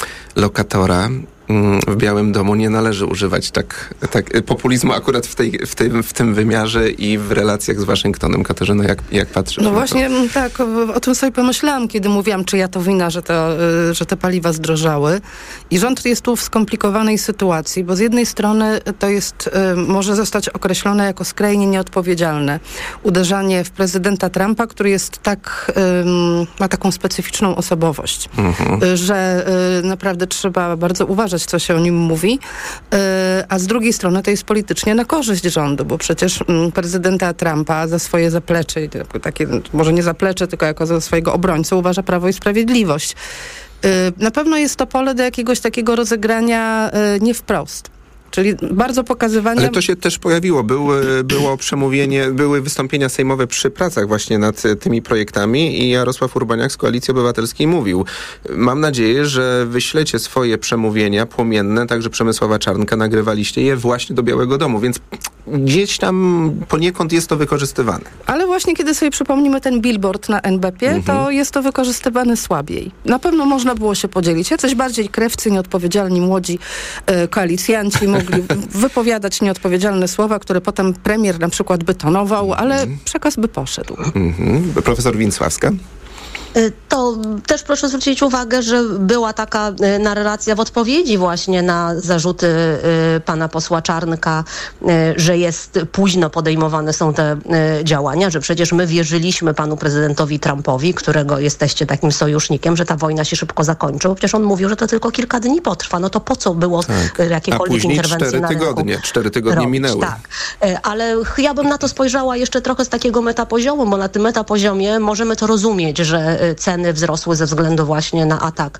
lokatora w Białym Domu nie należy używać tak, tak populizmu akurat w, tej, w, tym, w tym wymiarze i w relacjach z Waszyngtonem. Katarzyna, jak, jak patrzysz? No właśnie to? tak, o, o tym sobie pomyślałam, kiedy mówiłam, czy ja to wina, że, to, że te paliwa zdrożały. I rząd jest tu w skomplikowanej sytuacji, bo z jednej strony to jest, może zostać określone jako skrajnie nieodpowiedzialne uderzanie w prezydenta Trumpa, który jest tak, ma taką specyficzną osobowość, mhm. że naprawdę trzeba bardzo uważać, co się o nim mówi, a z drugiej strony to jest politycznie na korzyść rządu, bo przecież prezydenta Trumpa za swoje zaplecze, takie, może nie zaplecze, tylko jako za swojego obrońcę uważa Prawo i Sprawiedliwość. Na pewno jest to pole do jakiegoś takiego rozegrania nie wprost. Czyli bardzo pokazywanie... Ale to się też pojawiło. Był, było przemówienie, były wystąpienia sejmowe przy pracach właśnie nad tymi projektami i Jarosław Urbaniak z Koalicji Obywatelskiej mówił: mam nadzieję, że wyślecie swoje przemówienia płomienne, także Przemysława Czarnka, nagrywaliście je właśnie do Białego Domu, więc gdzieś tam poniekąd jest to wykorzystywane. Ale właśnie kiedy sobie przypomnimy ten billboard na en be pie, mhm. to jest to wykorzystywane słabiej. Na pewno można było się podzielić. Jacyś bardziej krewcy, nieodpowiedzialni młodzi e, koalicjanci mogli wypowiadać nieodpowiedzialne słowa, które potem premier na przykład by tonował, ale mhm. przekaz by poszedł. Mhm. Profesor Winsławska? To też proszę zwrócić uwagę, że była taka narracja w odpowiedzi właśnie na zarzuty pana posła Czarnka, że jest późno podejmowane są te działania, że przecież my wierzyliśmy panu prezydentowi Trumpowi, którego jesteście takim sojusznikiem, że ta wojna się szybko zakończy. Przecież on mówił, że to tylko kilka dni potrwa. No to po co było tak. jakiekolwiek interwencje na rynku tygodnie, cztery tygodnie robić? minęły. Tak. Ale ja bym na to spojrzała jeszcze trochę z takiego metapoziomu, bo na tym metapoziomie możemy to rozumieć, że ceny wzrosły ze względu właśnie na atak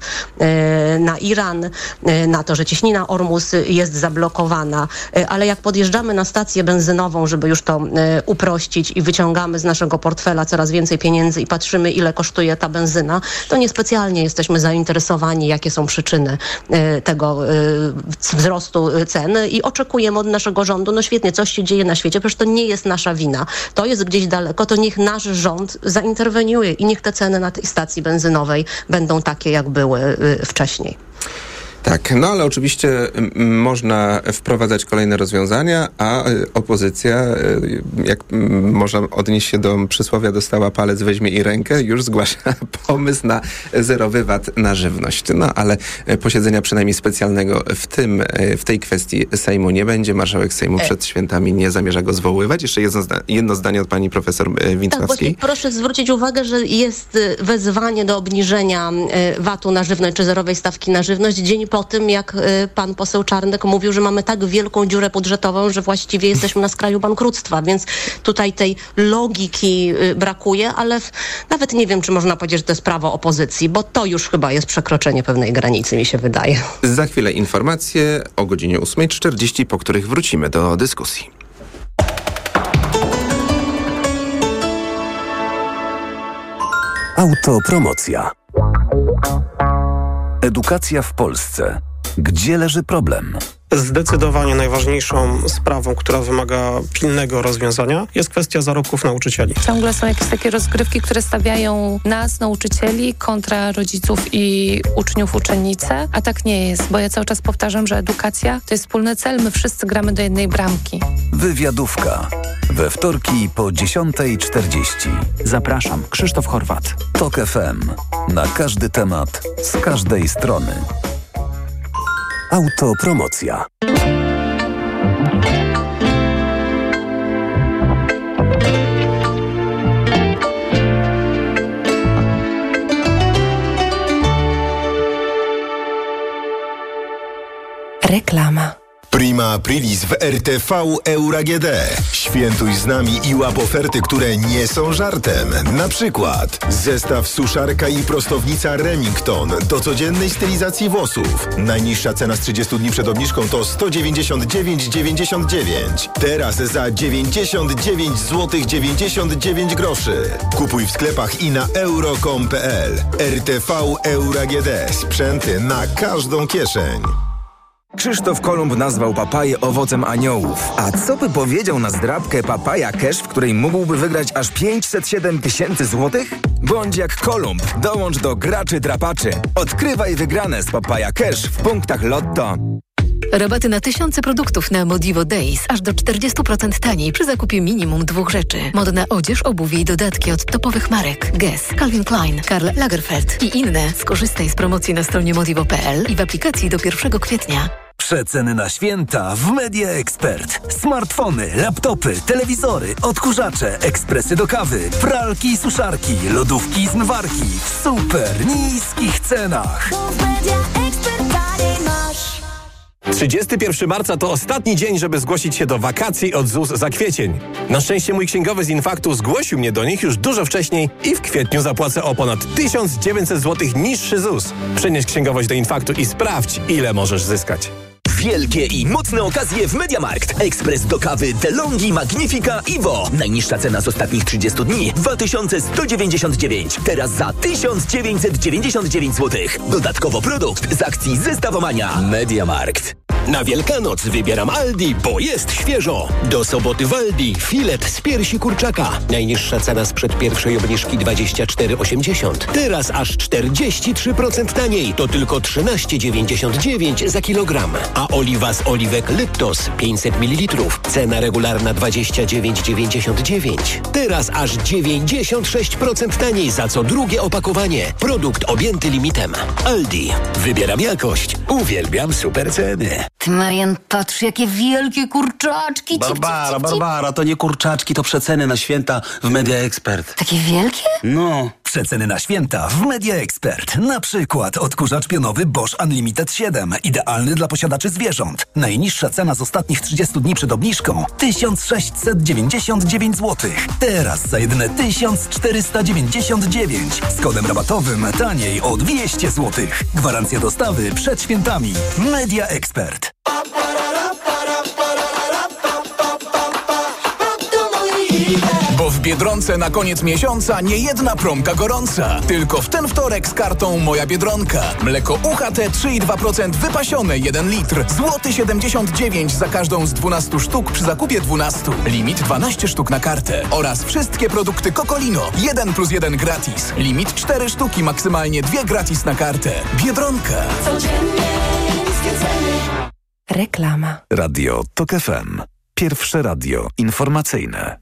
na Iran, na to, że cieśnina Ormus jest zablokowana. Ale jak podjeżdżamy na stację benzynową, żeby już to uprościć i wyciągamy z naszego portfela coraz więcej pieniędzy i patrzymy, ile kosztuje ta benzyna, to niespecjalnie jesteśmy zainteresowani, jakie są przyczyny tego wzrostu cen i oczekujemy od naszego rządu, no świetnie, coś się dzieje na świecie, przecież to nie jest nasza wina. To jest gdzieś daleko, to niech nasz rząd zainterweniuje i niech te ceny na tej stacji benzynowej będą takie, jak były wcześniej. Tak, no ale oczywiście m, można wprowadzać kolejne rozwiązania, a y, opozycja, y, jak m, można odnieść się do przysłowia dostała palec, weźmie i rękę, już zgłasza pomysł na zerowy V A T na żywność. No ale y, posiedzenia przynajmniej specjalnego w tym, y, w tej kwestii Sejmu nie będzie. Marszałek Sejmu e. przed świętami nie zamierza go zwoływać. Jeszcze jedno, zda- jedno zdanie od pani profesor y, Winsławskiej. Tak, proszę zwrócić uwagę, że jest wezwanie do obniżenia y, V A T-u na żywność, czy zerowej stawki na żywność dzień po tym, jak y, pan poseł Czarnek mówił, że mamy tak wielką dziurę budżetową, że właściwie jesteśmy na skraju bankructwa, więc tutaj tej logiki y, brakuje, ale w, nawet nie wiem, czy można powiedzieć, że to jest prawo opozycji, bo to już chyba jest przekroczenie pewnej granicy, mi się wydaje. Za chwilę informacje o godzinie ósma czterdzieści, po których wrócimy do dyskusji. Autopromocja. Edukacja w Polsce. Gdzie leży problem? Zdecydowanie najważniejszą sprawą, która wymaga pilnego rozwiązania, jest kwestia zarobków nauczycieli. Ciągle są jakieś takie rozgrywki, które stawiają nas, nauczycieli, kontra rodziców i uczniów, uczennice, a tak nie jest, bo ja cały czas powtarzam, że edukacja to jest wspólny cel, my wszyscy gramy do jednej bramki. Wywiadówka. We wtorki po dziesiąta czterdzieści. Zapraszam, Krzysztof Horwat. Tok F M. Na każdy temat, z każdej strony. Autopromocja. Reklama. Prima Aprilis w R T V Euro A G D. Świętuj z nami i łap oferty, które nie są żartem. Na przykład zestaw suszarka i prostownica Remington do codziennej stylizacji włosów. Najniższa cena z trzydziestu dni przed obniżką to sto dziewięćdziesiąt dziewięć dziewięćdziesiąt dziewięć. Teraz za dziewięćdziesiąt dziewięć złotych dziewięćdziesiąt dziewięć groszy. Kupuj w sklepach i na euro kropka com kropka p l. R T V Euro A G D. Sprzęty na każdą kieszeń. Krzysztof Kolumb nazwał papaję owocem aniołów. A co by powiedział na zdrabkę Papaja Cash, w której mógłby wygrać aż pięćset siedem tysięcy złotych? Bądź jak Kolumb, dołącz do graczy drapaczy. Odkrywaj wygrane z Papaja Cash w punktach Lotto. Rabaty na tysiące produktów na Modivo Days aż do czterdzieści procent taniej przy zakupie minimum dwóch rzeczy. Modna odzież, obuwie i dodatki od topowych marek Guess, Calvin Klein, Karl Lagerfeld i inne. Skorzystaj z promocji na stronie modivo kropka p l i w aplikacji do pierwszego kwietnia. Przeceny na święta w Media Expert. Smartfony, laptopy, telewizory, odkurzacze, ekspresy do kawy, pralki i suszarki, lodówki i zmywarki w super niskich cenach. trzydziestego pierwszego marca to ostatni dzień, żeby zgłosić się do wakacji od Z U S za kwiecień. Na szczęście mój księgowy z Infaktu zgłosił mnie do nich już dużo wcześniej i w kwietniu zapłacę o ponad tysiąc dziewięćset złotych niższy Z U S. Przenieś księgowość do Infaktu i sprawdź, ile możesz zyskać. Wielkie i mocne okazje w MediaMarkt. Ekspres do kawy DeLonghi Magnifica Evo. Najniższa cena z ostatnich trzydziestu dni dwa tysiące sto dziewięćdziesiąt dziewięć. Teraz za tysiąc dziewięćset dziewięćdziesiąt dziewięć złotych. Dodatkowo produkt z akcji Zestawomania. MediaMarkt. Na Wielkanoc wybieram Aldi, bo jest świeżo. Do soboty w Aldi filet z piersi kurczaka. Najniższa cena sprzed pierwszej obniżki dwadzieścia cztery osiemdziesiąt. Teraz aż czterdzieści trzy procent taniej. To tylko trzynaście dziewięćdziesiąt dziewięć za kilogram. A oliwa z oliwek Lyptos pięćset mililitrów. Cena regularna dwadzieścia dziewięć dziewięćdziesiąt dziewięć. Teraz aż dziewięćdziesiąt sześć procent taniej za co drugie opakowanie. Produkt objęty limitem. Aldi. Wybieram jakość. Uwielbiam super ceny. Ty, Marian, patrz, jakie wielkie kurczaczki. Cip, Barbara, cip, cip, cip. Barbara, to nie kurczaczki, to przeceny na święta w Media Expert. Takie wielkie? No. Przeceny na święta w Media Expert. Na przykład odkurzacz pionowy Bosch Unlimited siedem. Idealny dla posiadaczy zwierząt. Najniższa cena z ostatnich trzydziestu dni przed obniżką tysiąc sześćset dziewięćdziesiąt dziewięć złotych. Teraz za jedyne tysiąc czterysta dziewięćdziesiąt dziewięć. Z kodem rabatowym taniej o dwieście złotych. Gwarancja dostawy przed świętami. Media Expert. Bo w Biedronce na koniec miesiąca nie jedna promka gorąca. Tylko w ten wtorek z kartą Moja Biedronka. Mleko U H T trzy i dwa procent wypasione jeden litr. Złoty siedemdziesiąt dziewięć za każdą z dwunastu sztuk przy zakupie dwunastu. Limit dwanaście sztuk na kartę. Oraz wszystkie produkty Cocolino. jeden plus jeden gratis. Limit cztery sztuki, maksymalnie dwie gratis na kartę. Biedronka. Codziennie niskie ceny. Reklama. Radio TOK F M. Pierwsze radio informacyjne.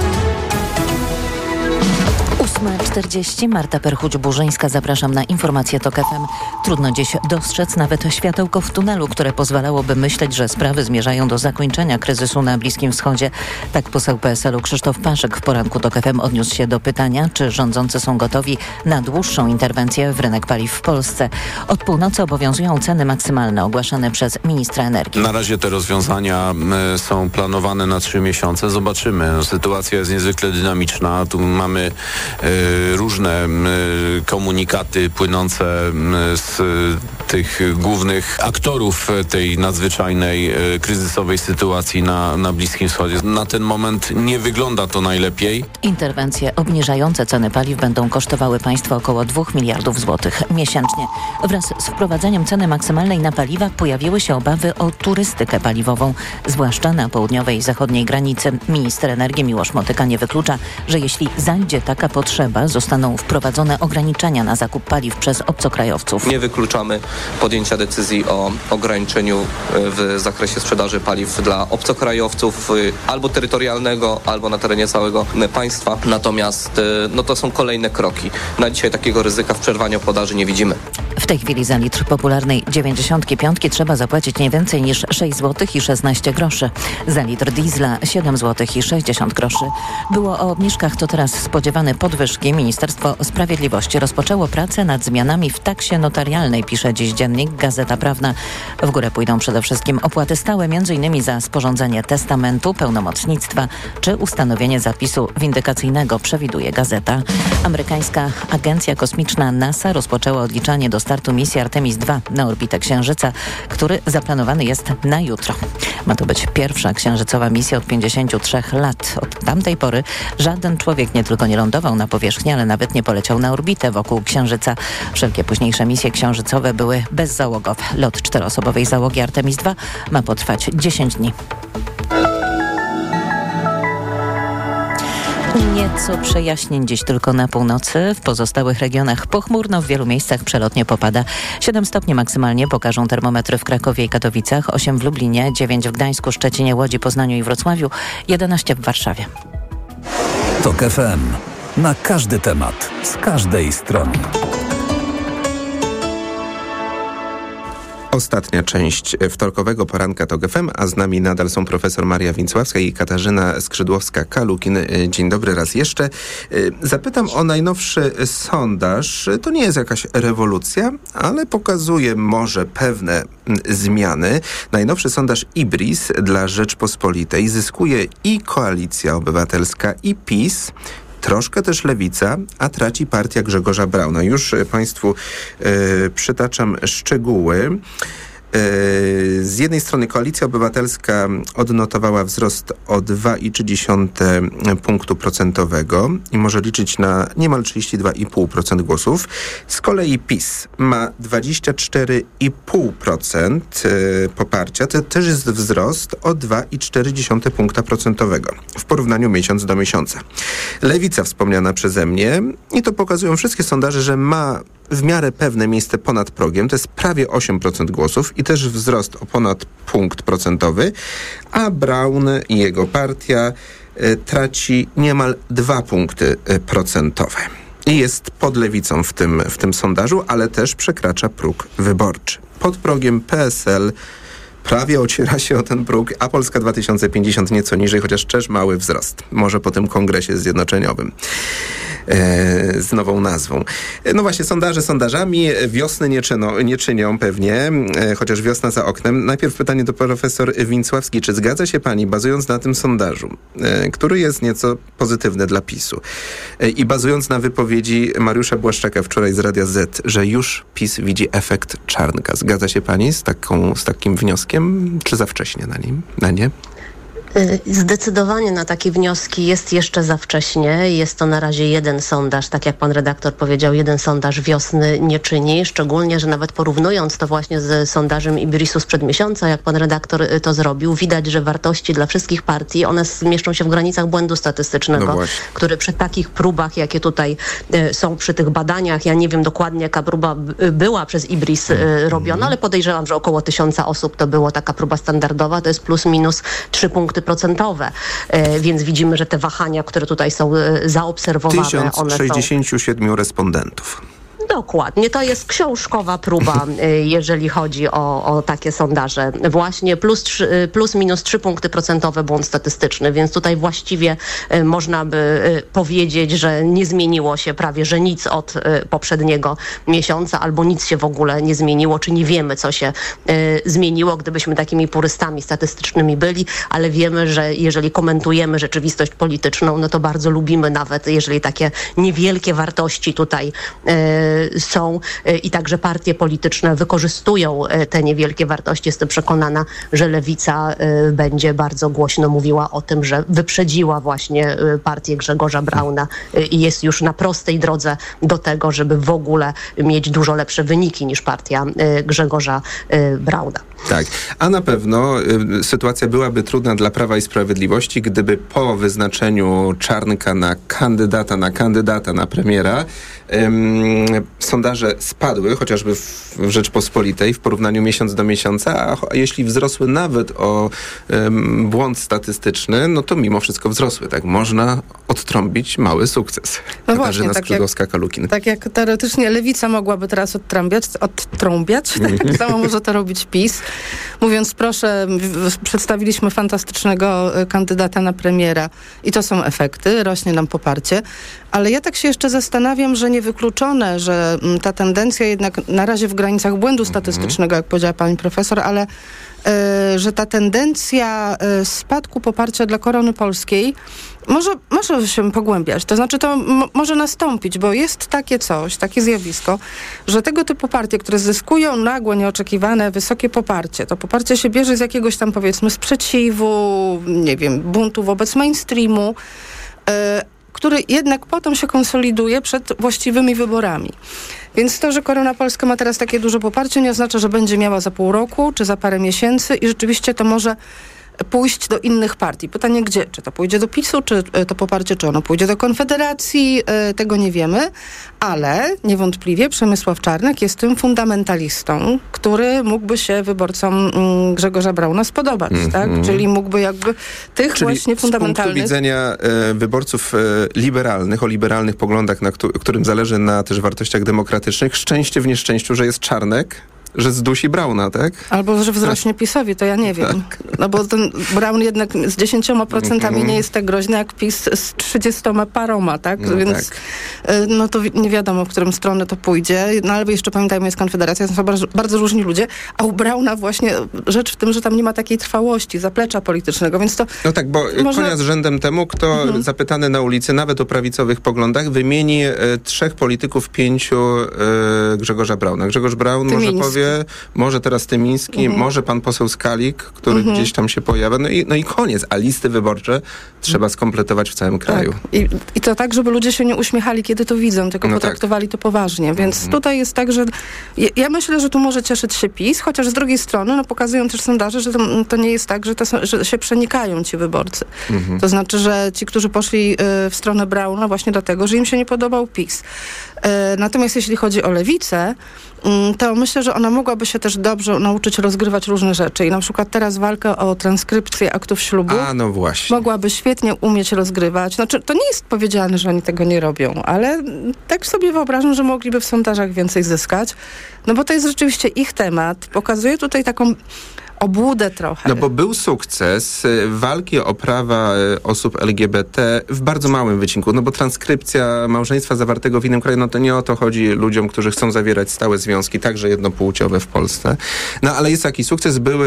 ósma czterdzieści. Marta Perchuć-Burzyńska. Zapraszam na informację TOK F M. Trudno dziś dostrzec nawet światełko w tunelu, które pozwalałoby myśleć, że sprawy zmierzają do zakończenia kryzysu na Bliskim Wschodzie. Tak poseł P S L-u Krzysztof Paszyk w poranku TOK F M odniósł się do pytania, czy rządzący są gotowi na dłuższą interwencję w rynek paliw w Polsce. Od północy obowiązują ceny maksymalne ogłaszane przez ministra energii. Na razie te rozwiązania y, są planowane na trzy miesiące. Zobaczymy. Sytuacja jest niezwykle dynamiczna. Tu mamy y, różne y, komunikaty płynące y, z y, tych głównych aktorów tej nadzwyczajnej y, kryzysowej sytuacji na, na Bliskim Wschodzie. Na ten moment nie wygląda to najlepiej. Interwencje obniżające ceny paliw będą kosztowały państwo około dwóch miliardów złotych miesięcznie. Wraz z wprowadzeniem ceny maksymalnej na paliwa pojawiły się obawy o turystykę paliwową, zwłaszcza na południowej i zachodniej granicy. Minister energii Miłosz Motyka nie wyklucza, że jeśli zajdzie taka potrzeba, zostaną wprowadzone ograniczenia na zakup paliw przez obcokrajowców. Nie wykluczamy podjęcia decyzji o ograniczeniu w zakresie sprzedaży paliw dla obcokrajowców albo terytorialnego, albo na terenie całego państwa. Natomiast no to są kolejne kroki. Na dzisiaj takiego ryzyka w przerwaniu podaży nie widzimy. W tej chwili za litr popularnej dziewięćdziesiątki piątki trzeba zapłacić nie więcej niż sześć złotych i szesnaście groszy. Za litr diesla siedem złotych i sześćdziesiąt groszy. Było o obniżkach, to teraz spodziewane podwyżki. Ministerstwo Sprawiedliwości rozpoczęło pracę nad zmianami w taksie notarialnej, pisze dziś dziennik Gazeta Prawna. W górę pójdą przede wszystkim opłaty stałe, między innymi za sporządzenie testamentu, pełnomocnictwa czy ustanowienie zapisu windykacyjnego, przewiduje gazeta. Amerykańska agencja kosmiczna NASA rozpoczęła odliczanie do startu misji Artemis dwa na orbitę Księżyca, który zaplanowany jest na jutro. Ma to być pierwsza księżycowa misja od pięćdziesięciu trzech lat. Od tamtej pory żaden człowiek nie tylko nie lądował na powierzchni, ale nawet nie poleciał na orbitę wokół Księżyca. Wszelkie późniejsze misje księżycowe były bezzałogowe. Lot czteroosobowej załogi Artemis dwa ma potrwać dziesięć dni. Nieco przejaśnień dziś tylko na północy. W pozostałych regionach pochmurno, w wielu miejscach przelotnie popada. siedem stopni maksymalnie pokażą termometry w Krakowie i Katowicach, osiem w Lublinie, dziewięć w Gdańsku, Szczecinie, Łodzi, Poznaniu i Wrocławiu, jedenaście w Warszawie. TOK F M. Na każdy temat, z każdej strony. Ostatnia część wtorkowego poranka TOK F M, a z nami nadal są profesor Maria Więcławska i Katarzyna Skrzydłowska-Kalukin. Dzień dobry raz jeszcze. Zapytam o najnowszy sondaż. To nie jest jakaś rewolucja, ale pokazuje może pewne zmiany. Najnowszy sondaż IBRIS dla Rzeczpospolitej zyskuje i Koalicja Obywatelska, i PiS. Troszkę też Lewica, a traci partia Grzegorza Brauna. Już Państwu y, przytaczam szczegóły. Z jednej strony Koalicja Obywatelska odnotowała wzrost o dwa i trzy dziesiąte punktu procentowego i może liczyć na niemal trzydzieści dwa i pół procent głosów. Z kolei PiS ma dwadzieścia cztery i pół procent poparcia. To też jest wzrost o dwa i cztery dziesiąte punkta procentowego w porównaniu miesiąc do miesiąca. Lewica wspomniana przeze mnie i to pokazują wszystkie sondaże, że ma w miarę pewne miejsce ponad progiem, to jest prawie osiem procent głosów i też wzrost o ponad punkt procentowy, a Braun i jego partia y, traci niemal dwa punkty y, procentowe. I jest pod Lewicą w tym, w tym sondażu, ale też przekracza próg wyborczy. Pod progiem P S L prawie ociera się o ten próg, a Polska dwa tysiące pięćdziesiąt nieco niżej, chociaż też mały wzrost. Może po tym kongresie zjednoczeniowym e, z nową nazwą. No właśnie, sondaże sondażami. Wiosny nie, czyno, nie czynią pewnie, e, chociaż wiosna za oknem. Najpierw pytanie do profesor Więcławskiej. Czy zgadza się pani, bazując na tym sondażu, e, który jest nieco pozytywny dla PiSu e, i bazując na wypowiedzi Mariusza Błaszczaka wczoraj z Radia Z, że już PiS widzi efekt Czarnka. Zgadza się pani z, taką, z takim wnioskiem? Czy za wcześnie na nim, na nie? Zdecydowanie na takie wnioski jest jeszcze za wcześnie. Jest to na razie jeden sondaż, tak jak pan redaktor powiedział, jeden sondaż wiosny nie czyni, szczególnie, że nawet porównując to właśnie z sondażem Ibrisu sprzed miesiąca, jak pan redaktor to zrobił, widać, że wartości dla wszystkich partii, one zmieszczą się w granicach błędu statystycznego, no który przy takich próbach, jakie tutaj y, są przy tych badaniach, ja nie wiem dokładnie, jaka próba b- była przez Ibris y, robiona, ale podejrzewam, że około tysiąca osób to było taka próba standardowa, to jest plus minus trzy punkty procentowe, e, więc widzimy, że te wahania, które tutaj są e, zaobserwowane, tysiąc sześćdziesięciu siedmiu respondentów. Dokładnie, to jest książkowa próba, jeżeli chodzi o, o takie sondaże. Właśnie plus, trzy, plus minus trzy punkty procentowe błąd statystyczny, więc tutaj właściwie można by powiedzieć, że nie zmieniło się prawie, że nic od poprzedniego miesiąca, albo nic się w ogóle nie zmieniło, czy nie wiemy, co się zmieniło, gdybyśmy takimi purystami statystycznymi byli, ale wiemy, że jeżeli komentujemy rzeczywistość polityczną, no to bardzo lubimy nawet, jeżeli takie niewielkie wartości tutaj są i także partie polityczne wykorzystują te niewielkie wartości. Jestem przekonana, że Lewica będzie bardzo głośno mówiła o tym, że wyprzedziła właśnie partię Grzegorza Brauna i jest już na prostej drodze do tego, żeby w ogóle mieć dużo lepsze wyniki niż partia Grzegorza Brauna. Tak, a na pewno y, sytuacja byłaby trudna dla Prawa i Sprawiedliwości, gdyby po wyznaczeniu Czarnka na kandydata, na kandydata na premiera ym, sondaże spadły, chociażby w, w Rzeczpospolitej w porównaniu miesiąc do miesiąca, a, a jeśli wzrosły nawet o ym, błąd statystyczny, no to mimo wszystko wzrosły. Tak, można odtrąbić mały sukces. No właśnie, tak jak, tak jak teoretycznie Lewica mogłaby teraz odtrąbiać, odtrąbiać, tak samo może to robić PiS. Mówiąc proszę, w, przedstawiliśmy fantastycznego kandydata na premiera i to są efekty, rośnie nam poparcie, ale ja tak się jeszcze zastanawiam, że niewykluczone, że ta tendencja jednak na razie w granicach błędu statystycznego, jak powiedziała pani profesor, ale y, że ta tendencja y, spadku poparcia dla Korony Polskiej może, może się pogłębiać. To znaczy to m- może nastąpić, bo jest takie coś, takie zjawisko, że tego typu partie, które zyskują nagłe, nieoczekiwane, wysokie poparcie, to poparcie się bierze z jakiegoś tam, powiedzmy, sprzeciwu, nie wiem, buntu wobec mainstreamu, y, który jednak potem się konsoliduje przed właściwymi wyborami. Więc to, że Korona Polska ma teraz takie duże poparcie, nie oznacza, że będzie miała za pół roku, czy za parę miesięcy i rzeczywiście to może pójść do innych partii. Pytanie gdzie? Czy to pójdzie do PiSu, czy to poparcie, czy ono pójdzie do Konfederacji? Tego nie wiemy, ale niewątpliwie Przemysław Czarnek jest tym fundamentalistą, który mógłby się wyborcom Grzegorza Brauna spodobać, mm-hmm. tak? Czyli mógłby jakby tych Czyli właśnie fundamentalnych... z punktu widzenia e, wyborców e, liberalnych, o liberalnych poglądach, na któ- którym zależy na też wartościach demokratycznych, szczęście w nieszczęściu, że jest Czarnek, że zdusi Brauna, tak? Albo, że wzrośnie PiS-owi, to ja nie wiem. Tak. No bo ten Braun jednak z dziesięcioma procentami mm-hmm. nie jest tak groźny jak PiS z trzydziestoma paroma, tak? No Więc tak. no to wi- nie wiadomo, w którą stronę to pójdzie. No ale jeszcze pamiętajmy, jest Konfederacja, są bardzo, bardzo różni ludzie, a u Brauna właśnie rzecz w tym, że tam nie ma takiej trwałości, zaplecza politycznego, więc to... No tak, bo może... konia z rzędem temu, kto mhm. zapytany na ulicy, nawet o prawicowych poglądach, wymieni e, trzech polityków, pięciu e, Grzegorza Brauna. Grzegorz Braun Tymiński. może powie, może teraz Tymiński, mhm. może pan poseł Skalik, który mhm. gdzieś tam się pojawia, no i, no i koniec, a listy wyborcze trzeba skompletować w całym kraju. Tak. I, I to tak, żeby ludzie się nie uśmiechali, kiedy to widzą, tylko no potraktowali tak. to poważnie, więc mhm. tutaj jest tak, że ja, ja myślę, że tu może cieszyć się PiS, chociaż z drugiej strony no, pokazują też sondaże, że to, to nie jest tak, że, to, że się przenikają ci wyborcy. Mhm. To znaczy, że ci, którzy poszli y, w stronę Brauna właśnie dlatego, że im się nie podobał PiS. Y, natomiast jeśli chodzi o lewicę, y, to myślę, że ona mogłaby się też dobrze nauczyć rozgrywać różne rzeczy. I na przykład teraz walkę o transkrypcję aktów ślubu A, no właśnie. mogłaby świetnie umieć rozgrywać. Znaczy, to nie jest powiedziane, że oni tego nie robią, ale tak sobie wyobrażam, że mogliby w sondażach więcej zyskać. No bo to jest rzeczywiście ich temat. Pokazuje tutaj taką obłudę trochę. No bo był sukces walki o prawa osób L G B T w bardzo małym wycinku, no bo transkrypcja małżeństwa zawartego w innym kraju, no to nie o to chodzi ludziom, którzy chcą zawierać stałe związki, także jednopłciowe w Polsce. No ale jest taki sukces, były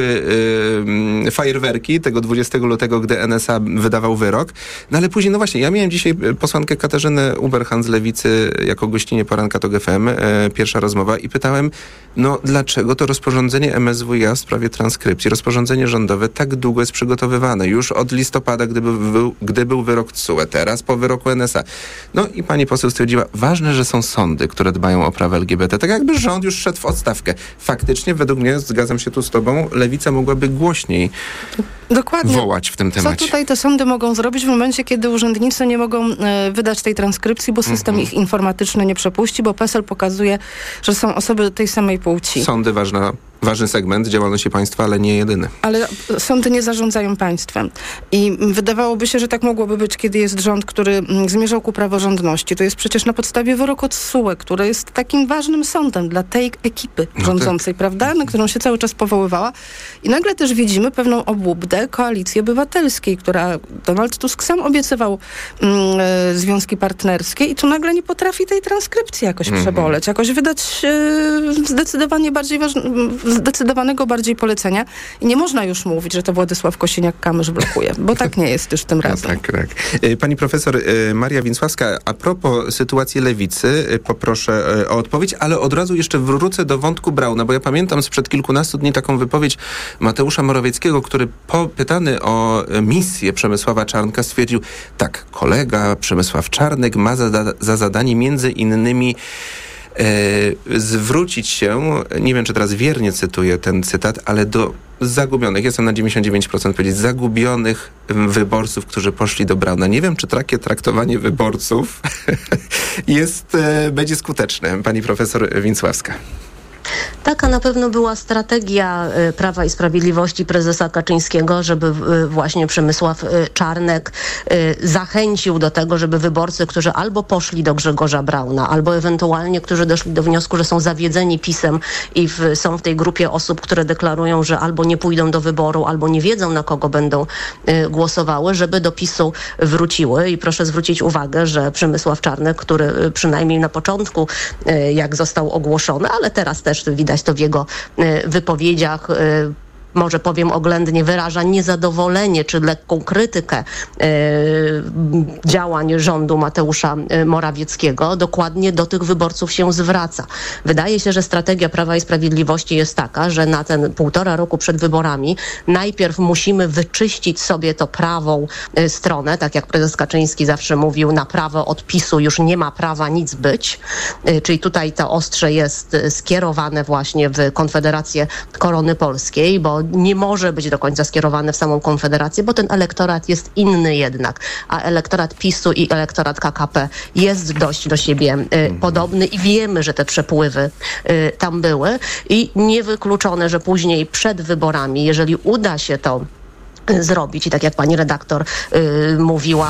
yy, fajerwerki tego dwudziestego lutego, gdy N S A wydawał wyrok, no ale później, no właśnie, ja miałem dzisiaj posłankę Katarzynę Uberhan z Lewicy jako gościnie Poranka Tok F M, yy, pierwsza rozmowa i pytałem, no dlaczego to rozporządzenie M S W iA w sprawie transkrypcji, rozporządzenie rządowe tak długo jest przygotowywane. Już od listopada, gdy był, gdy był wyrok T S U E, teraz po wyroku N S A. No i pani poseł stwierdziła, ważne, że są sądy, które dbają o prawa L G B T. Tak jakby rząd już szedł w odstawkę. Faktycznie, według mnie, zgadzam się tu z tobą, lewica mogłaby głośniej Dokładnie. wołać w tym temacie. Co tutaj te sądy mogą zrobić w momencie, kiedy urzędnicy nie mogą e, wydać tej transkrypcji, bo system mhm. ich informatyczny nie przepuści, bo P E S L pokazuje, że są osoby tej samej płci. Sądy ważna Ważny segment działalności państwa, ale nie jedyny. Ale sądy nie zarządzają państwem. I wydawałoby się, że tak mogłoby być, kiedy jest rząd, który zmierzał ku praworządności. To jest przecież na podstawie wyroku T S U E, który jest takim ważnym sądem dla tej ekipy rządzącej, no tak. prawda? Na którą się cały czas powoływała. I nagle też widzimy pewną obłudę Koalicji Obywatelskiej, która Donald Tusk sam obiecywał mm, e, związki partnerskie i tu nagle nie potrafi tej transkrypcji jakoś mm-hmm. przeboleć, jakoś wydać e, zdecydowanie bardziej ważne zdecydowanego bardziej polecenia. I nie można już mówić, że to Władysław Kosiniak-Kamysz blokuje, bo tak nie jest już tym razem. No tak, tak. Pani profesor Maria Więcławska, a propos sytuacji lewicy, poproszę o odpowiedź, ale od razu jeszcze wrócę do wątku Brauna, bo ja pamiętam sprzed kilkunastu dni taką wypowiedź Mateusza Morawieckiego, który pytany o misję Przemysława Czarnka stwierdził, tak, kolega Przemysław Czarnek ma za, za zadanie między innymi E, zwrócić się, nie wiem, czy teraz wiernie cytuję ten cytat, ale do zagubionych, jestem na dziewięćdziesiąt dziewięć procent powiedzieć, zagubionych wyborców, którzy poszli do Brauna. Nie wiem, czy takie traktowanie wyborców jest, e, będzie skuteczne. Pani profesor Więcławska. Taka na pewno była strategia Prawa i Sprawiedliwości prezesa Kaczyńskiego, żeby właśnie Przemysław Czarnek zachęcił do tego, żeby wyborcy, którzy albo poszli do Grzegorza Brauna, albo ewentualnie, którzy doszli do wniosku, że są zawiedzeni PiS-em i w, są w tej grupie osób, które deklarują, że albo nie pójdą do wyboru, albo nie wiedzą, na kogo będą głosowały, żeby do PiS-u wróciły. I proszę zwrócić uwagę, że Przemysław Czarnek, który przynajmniej na początku, jak został ogłoszony, ale teraz też widać to w jego wypowiedziach, może powiem oględnie, wyraża niezadowolenie czy lekką krytykę e, działań rządu Mateusza Morawieckiego, dokładnie do tych wyborców się zwraca. Wydaje się, że strategia Prawa i Sprawiedliwości jest taka, że na ten półtora roku przed wyborami najpierw musimy wyczyścić sobie to prawą e, stronę, tak jak prezes Kaczyński zawsze mówił, na prawo od PiS-u już nie ma prawa nic być, e, czyli tutaj to ostrze jest skierowane właśnie w Konfederację Korony Polskiej, bo nie może być do końca skierowane w samą Konfederację, bo ten elektorat jest inny jednak, a elektorat PiS-u i elektorat K K P jest dość do siebie y, podobny i wiemy, że te przepływy y, tam były i niewykluczone, że później przed wyborami, jeżeli uda się to y, zrobić i tak jak pani redaktor y, mówiła,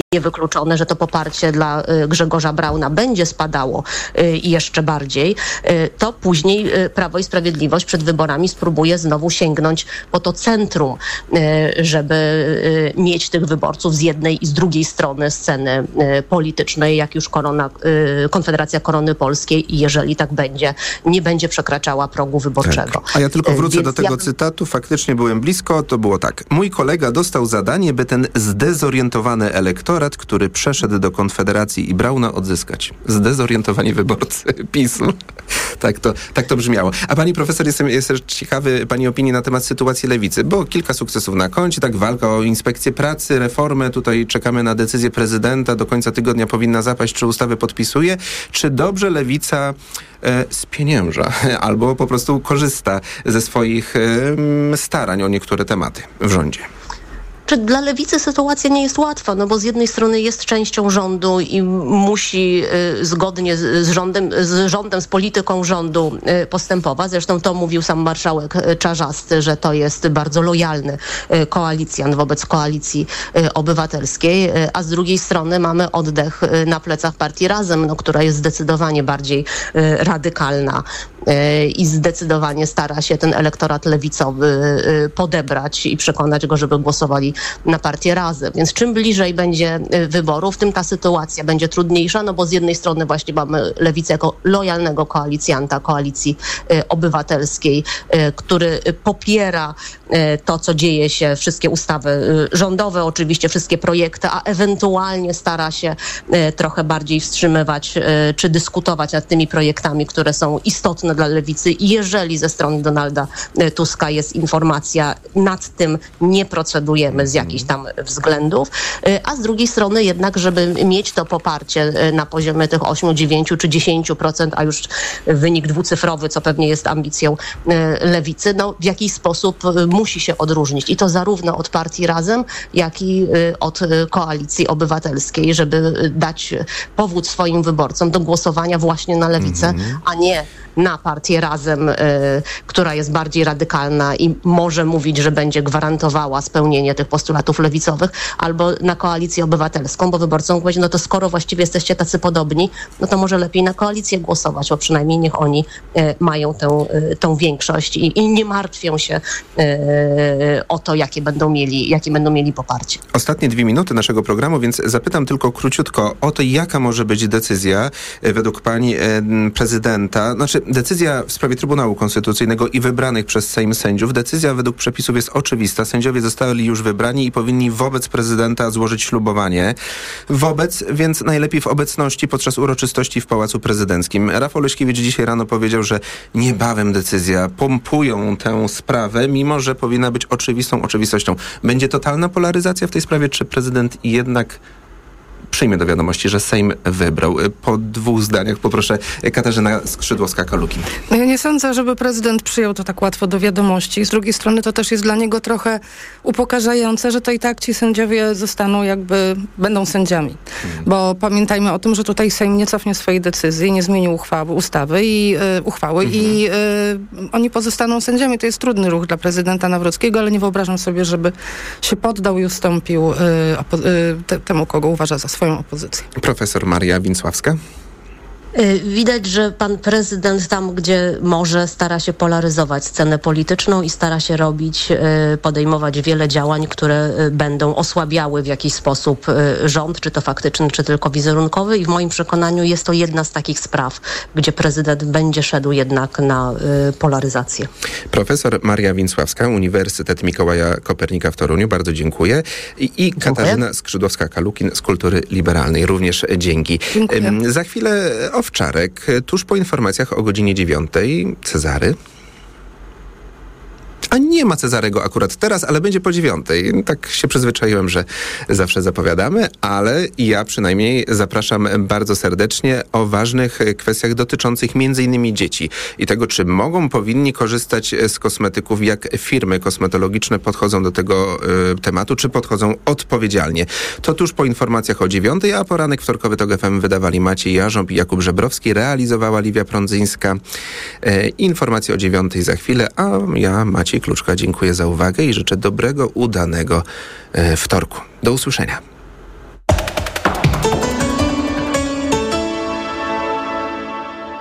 niewykluczone, że to poparcie dla y, Grzegorza Brauna będzie spadało y, jeszcze bardziej, y, to później y, Prawo i Sprawiedliwość przed wyborami spróbuje znowu sięgnąć po to centrum, y, żeby y, mieć tych wyborców z jednej i z drugiej strony sceny y, politycznej, jak już korona, y, Konfederacja Korony Polskiej i jeżeli tak będzie, nie będzie przekraczała progu wyborczego. Tak. A ja tylko wrócę Więc do tego ja... cytatu. Faktycznie byłem blisko. To było tak. Mój kolega dostał zadanie, by ten zdezorientowany elektorat, który przeszedł do Konfederacji i Brauna, odzyskać. Zdezorientowani wyborcy PiSu. Tak to, tak to brzmiało. A pani profesor, jestem, jestem ciekawy pani opinii na temat sytuacji lewicy, bo kilka sukcesów na koncie, tak walka o inspekcję pracy, reformę, tutaj czekamy na decyzję prezydenta, do końca tygodnia powinna zapaść, czy ustawy podpisuje. Czy dobrze lewica e, spienięża albo po prostu korzysta ze swoich e, starań o niektóre tematy w rządzie? Czy dla lewicy sytuacja nie jest łatwa, no bo z jednej strony jest częścią rządu i musi y, zgodnie z, z, rządem, z rządem, z polityką rządu y, postępować. Zresztą to mówił sam marszałek Czarzasty, że to jest bardzo lojalny y, koalicjant wobec koalicji y, obywatelskiej, y, a z drugiej strony mamy oddech y, na plecach partii Razem, no, która jest zdecydowanie bardziej y, radykalna y, i zdecydowanie stara się ten elektorat lewicowy y, podebrać i przekonać go, żeby głosowali na partię Razem. Więc czym bliżej będzie wyborów, tym ta sytuacja będzie trudniejsza, no bo z jednej strony właśnie mamy lewicę jako lojalnego koalicjanta koalicji y, obywatelskiej, y, który popiera y, to, co dzieje się, wszystkie ustawy y, rządowe, oczywiście wszystkie projekty, a ewentualnie stara się y, trochę bardziej wstrzymywać y, czy dyskutować nad tymi projektami, które są istotne dla lewicy. I jeżeli ze strony Donalda y, Tuska jest informacja, nad tym nie procedujemy z jakichś tam względów, a z drugiej strony jednak, żeby mieć to poparcie na poziomie tych osiem, dziewięć czy dziesięć procent, a już wynik dwucyfrowy, co pewnie jest ambicją lewicy, no w jakiś sposób musi się odróżnić. I to zarówno od partii Razem, jak i od Koalicji Obywatelskiej, żeby dać powód swoim wyborcom do głosowania właśnie na lewicę, mhm. a nie na partię Razem, y, która jest bardziej radykalna i może mówić, że będzie gwarantowała spełnienie tych postulatów lewicowych, albo na Koalicję Obywatelską, bo wyborcom mówić, no to skoro właściwie jesteście tacy podobni, no to może lepiej na koalicję głosować, bo przynajmniej niech oni y, mają tę, y, tą większość i, i nie martwią się y, o to, jakie będą mieli, jakie będą mieli poparcie. Ostatnie dwie minuty naszego programu, więc zapytam tylko króciutko o to, jaka może być decyzja y, według pani y, prezydenta, znaczy decyzja w sprawie Trybunału Konstytucyjnego i wybranych przez Sejm sędziów. Decyzja według przepisów jest oczywista. Sędziowie zostali już wybrani i powinni wobec prezydenta złożyć ślubowanie. Wobec, więc najlepiej w obecności podczas uroczystości w Pałacu Prezydenckim. Rafał Leśkiewicz dzisiaj rano powiedział, że niebawem decyzja. Pompują tę sprawę, mimo że powinna być oczywistą oczywistością. Będzie totalna polaryzacja w tej sprawie, czy prezydent jednak przyjmie do wiadomości, że Sejm wybrał? Po dwóch zdaniach poproszę Katarzyna Skrzydłowska-Kalukin. No ja nie sądzę, żeby prezydent przyjął to tak łatwo do wiadomości. Z drugiej strony to też jest dla niego trochę upokarzające, że to i tak ci sędziowie zostaną jakby, będą sędziami. Hmm. Bo pamiętajmy o tym, że tutaj Sejm nie cofnie swojej decyzji, nie zmienił uchwały, ustawy i y, uchwały hmm. i y, oni pozostaną sędziami. To jest trudny ruch dla prezydenta Nawrockiego, ale nie wyobrażam sobie, żeby się poddał i ustąpił y, opo- y, te, temu, kogo uważa za swoją opozycję. Profesor Maria Wincławska. Widać, że pan prezydent tam, gdzie może, stara się polaryzować scenę polityczną i stara się robić, podejmować wiele działań, które będą osłabiały w jakiś sposób rząd, czy to faktyczny, czy tylko wizerunkowy. I w moim przekonaniu jest to jedna z takich spraw, gdzie prezydent będzie szedł jednak na polaryzację. Profesor Maria Wincławska, Uniwersytet Mikołaja Kopernika w Toruniu. Bardzo dziękuję. I, i Katarzyna Skrzydłowska-Kalukin z Kultury Liberalnej. Również dzięki. Dziękuję. Za chwilę Owczarek. Tuż po informacjach o godzinie dziewiątej Cezary. A nie ma Cezarego akurat teraz, ale będzie po dziewiątej. Tak się przyzwyczaiłem, że zawsze zapowiadamy, ale ja przynajmniej zapraszam bardzo serdecznie o ważnych kwestiach dotyczących między innymi dzieci i tego, czy mogą, powinni korzystać z kosmetyków, jak firmy kosmetologiczne podchodzą do tego y, tematu, czy podchodzą odpowiedzialnie. To tuż po informacjach o dziewiątej, a poranek wtorkowy TOG F M wydawali Maciej Jarząb i Jakub Żebrowski, realizowała Liwia Prądzyńska. Y, informacje o dziewiątej za chwilę, a ja, Maciej Kluczka, dziękuję za uwagę i życzę dobrego, udanego e, wtorku. Do usłyszenia.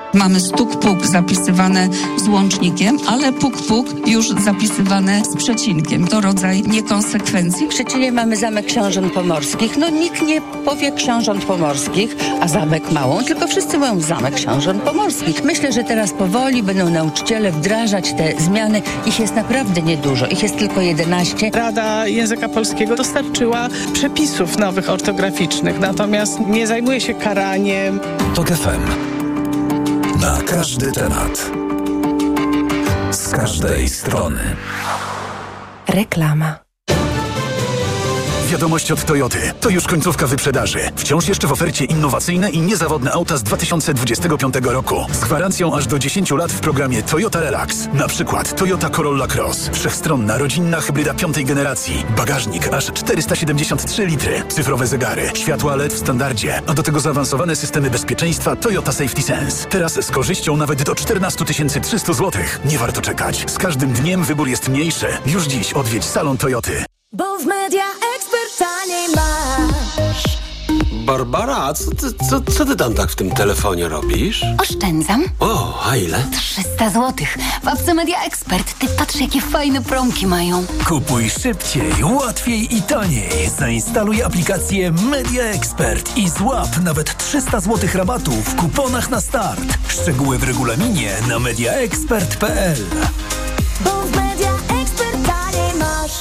Mamy stuk-puk zapisywane z łącznikiem, ale puk-puk już zapisywane z przecinkiem. To rodzaj niekonsekwencji. W Szczecinie mamy Zamek Książąt Pomorskich. No nikt nie powie Książąt Pomorskich, a Zamek Małą, tylko wszyscy mówią Zamek Książąt Pomorskich. Myślę, że teraz powoli będą nauczyciele wdrażać te zmiany. Ich jest naprawdę niedużo. Ich jest tylko jedenaście. Rada Języka Polskiego dostarczyła przepisów nowych ortograficznych, natomiast nie zajmuje się karaniem. TOK F M. Na każdy temat. Z każdej strony. Reklama. Wiadomość od Toyoty. To już końcówka wyprzedaży. Wciąż jeszcze w ofercie innowacyjne i niezawodne auta z dwa tysiące dwudziestego piątego roku. Z gwarancją aż do dziesięć lat w programie Toyota Relax. Na przykład Toyota Corolla Cross. Wszechstronna, rodzinna hybryda piątej generacji. Bagażnik aż czterysta siedemdziesiąt trzy litry. Cyfrowe zegary. Światła L E D w standardzie. A do tego zaawansowane systemy bezpieczeństwa Toyota Safety Sense. Teraz z korzyścią nawet do czternaście tysięcy trzysta złotych. Nie warto czekać. Z każdym dniem wybór jest mniejszy. Już dziś odwiedź salon Toyoty. Bo w Media Expert taniej masz. Barbara, co ty, co, co ty tam tak w tym telefonie robisz? Oszczędzam. O, a ile? trzysta złotych. W apce Media Expert. Ty patrz, jakie fajne promki mają. Kupuj szybciej, łatwiej i taniej. Zainstaluj aplikację Media Expert i złap nawet trzysta złotych rabatu w kuponach na start. Szczegóły w regulaminie na mediaexpert kropka p l. Bo w Media Expert taniej masz.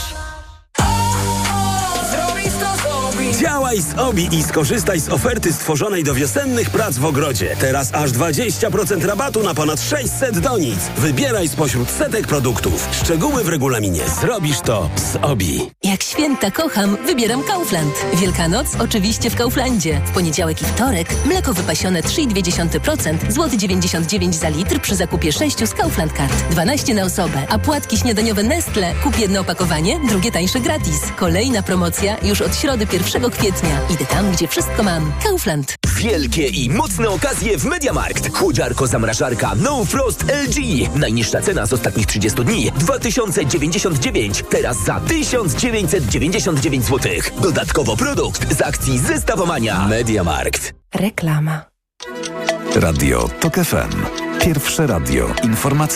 Działaj z Obi i skorzystaj z oferty stworzonej do wiosennych prac w ogrodzie. Teraz aż dwadzieścia procent rabatu na ponad sześćset donic. Wybieraj spośród setek produktów. Szczegóły w regulaminie. Zrobisz to z Obi. Jak święta kocham, wybieram Kaufland. Wielkanoc oczywiście w Kauflandzie. W poniedziałek i wtorek mleko wypasione trzy i dwie dziesiąte procent, złoty dziewięćdziesiąt dziewięć za litr przy zakupie sześciu z Kaufland Card. dwanaście na osobę, a płatki śniadaniowe Nestle. Kup jedno opakowanie, drugie tańsze gratis. Kolejna promocja już od środy pierwszego kwietnia. Idę tam, gdzie wszystko mam. Kaufland. Wielkie i mocne okazje w MediaMarkt. Chłodziarko zamrażarka No Frost L G. Najniższa cena z ostatnich trzydziestu dni dwa tysiące dziewięćdziesiąt dziewięć. Teraz za tysiąc dziewięćset dziewięćdziesiąt dziewięć złotych. Dodatkowo produkt z akcji Zestawomania. MediaMarkt. Reklama. Radio TOK F M. Pierwsze radio informacyjne.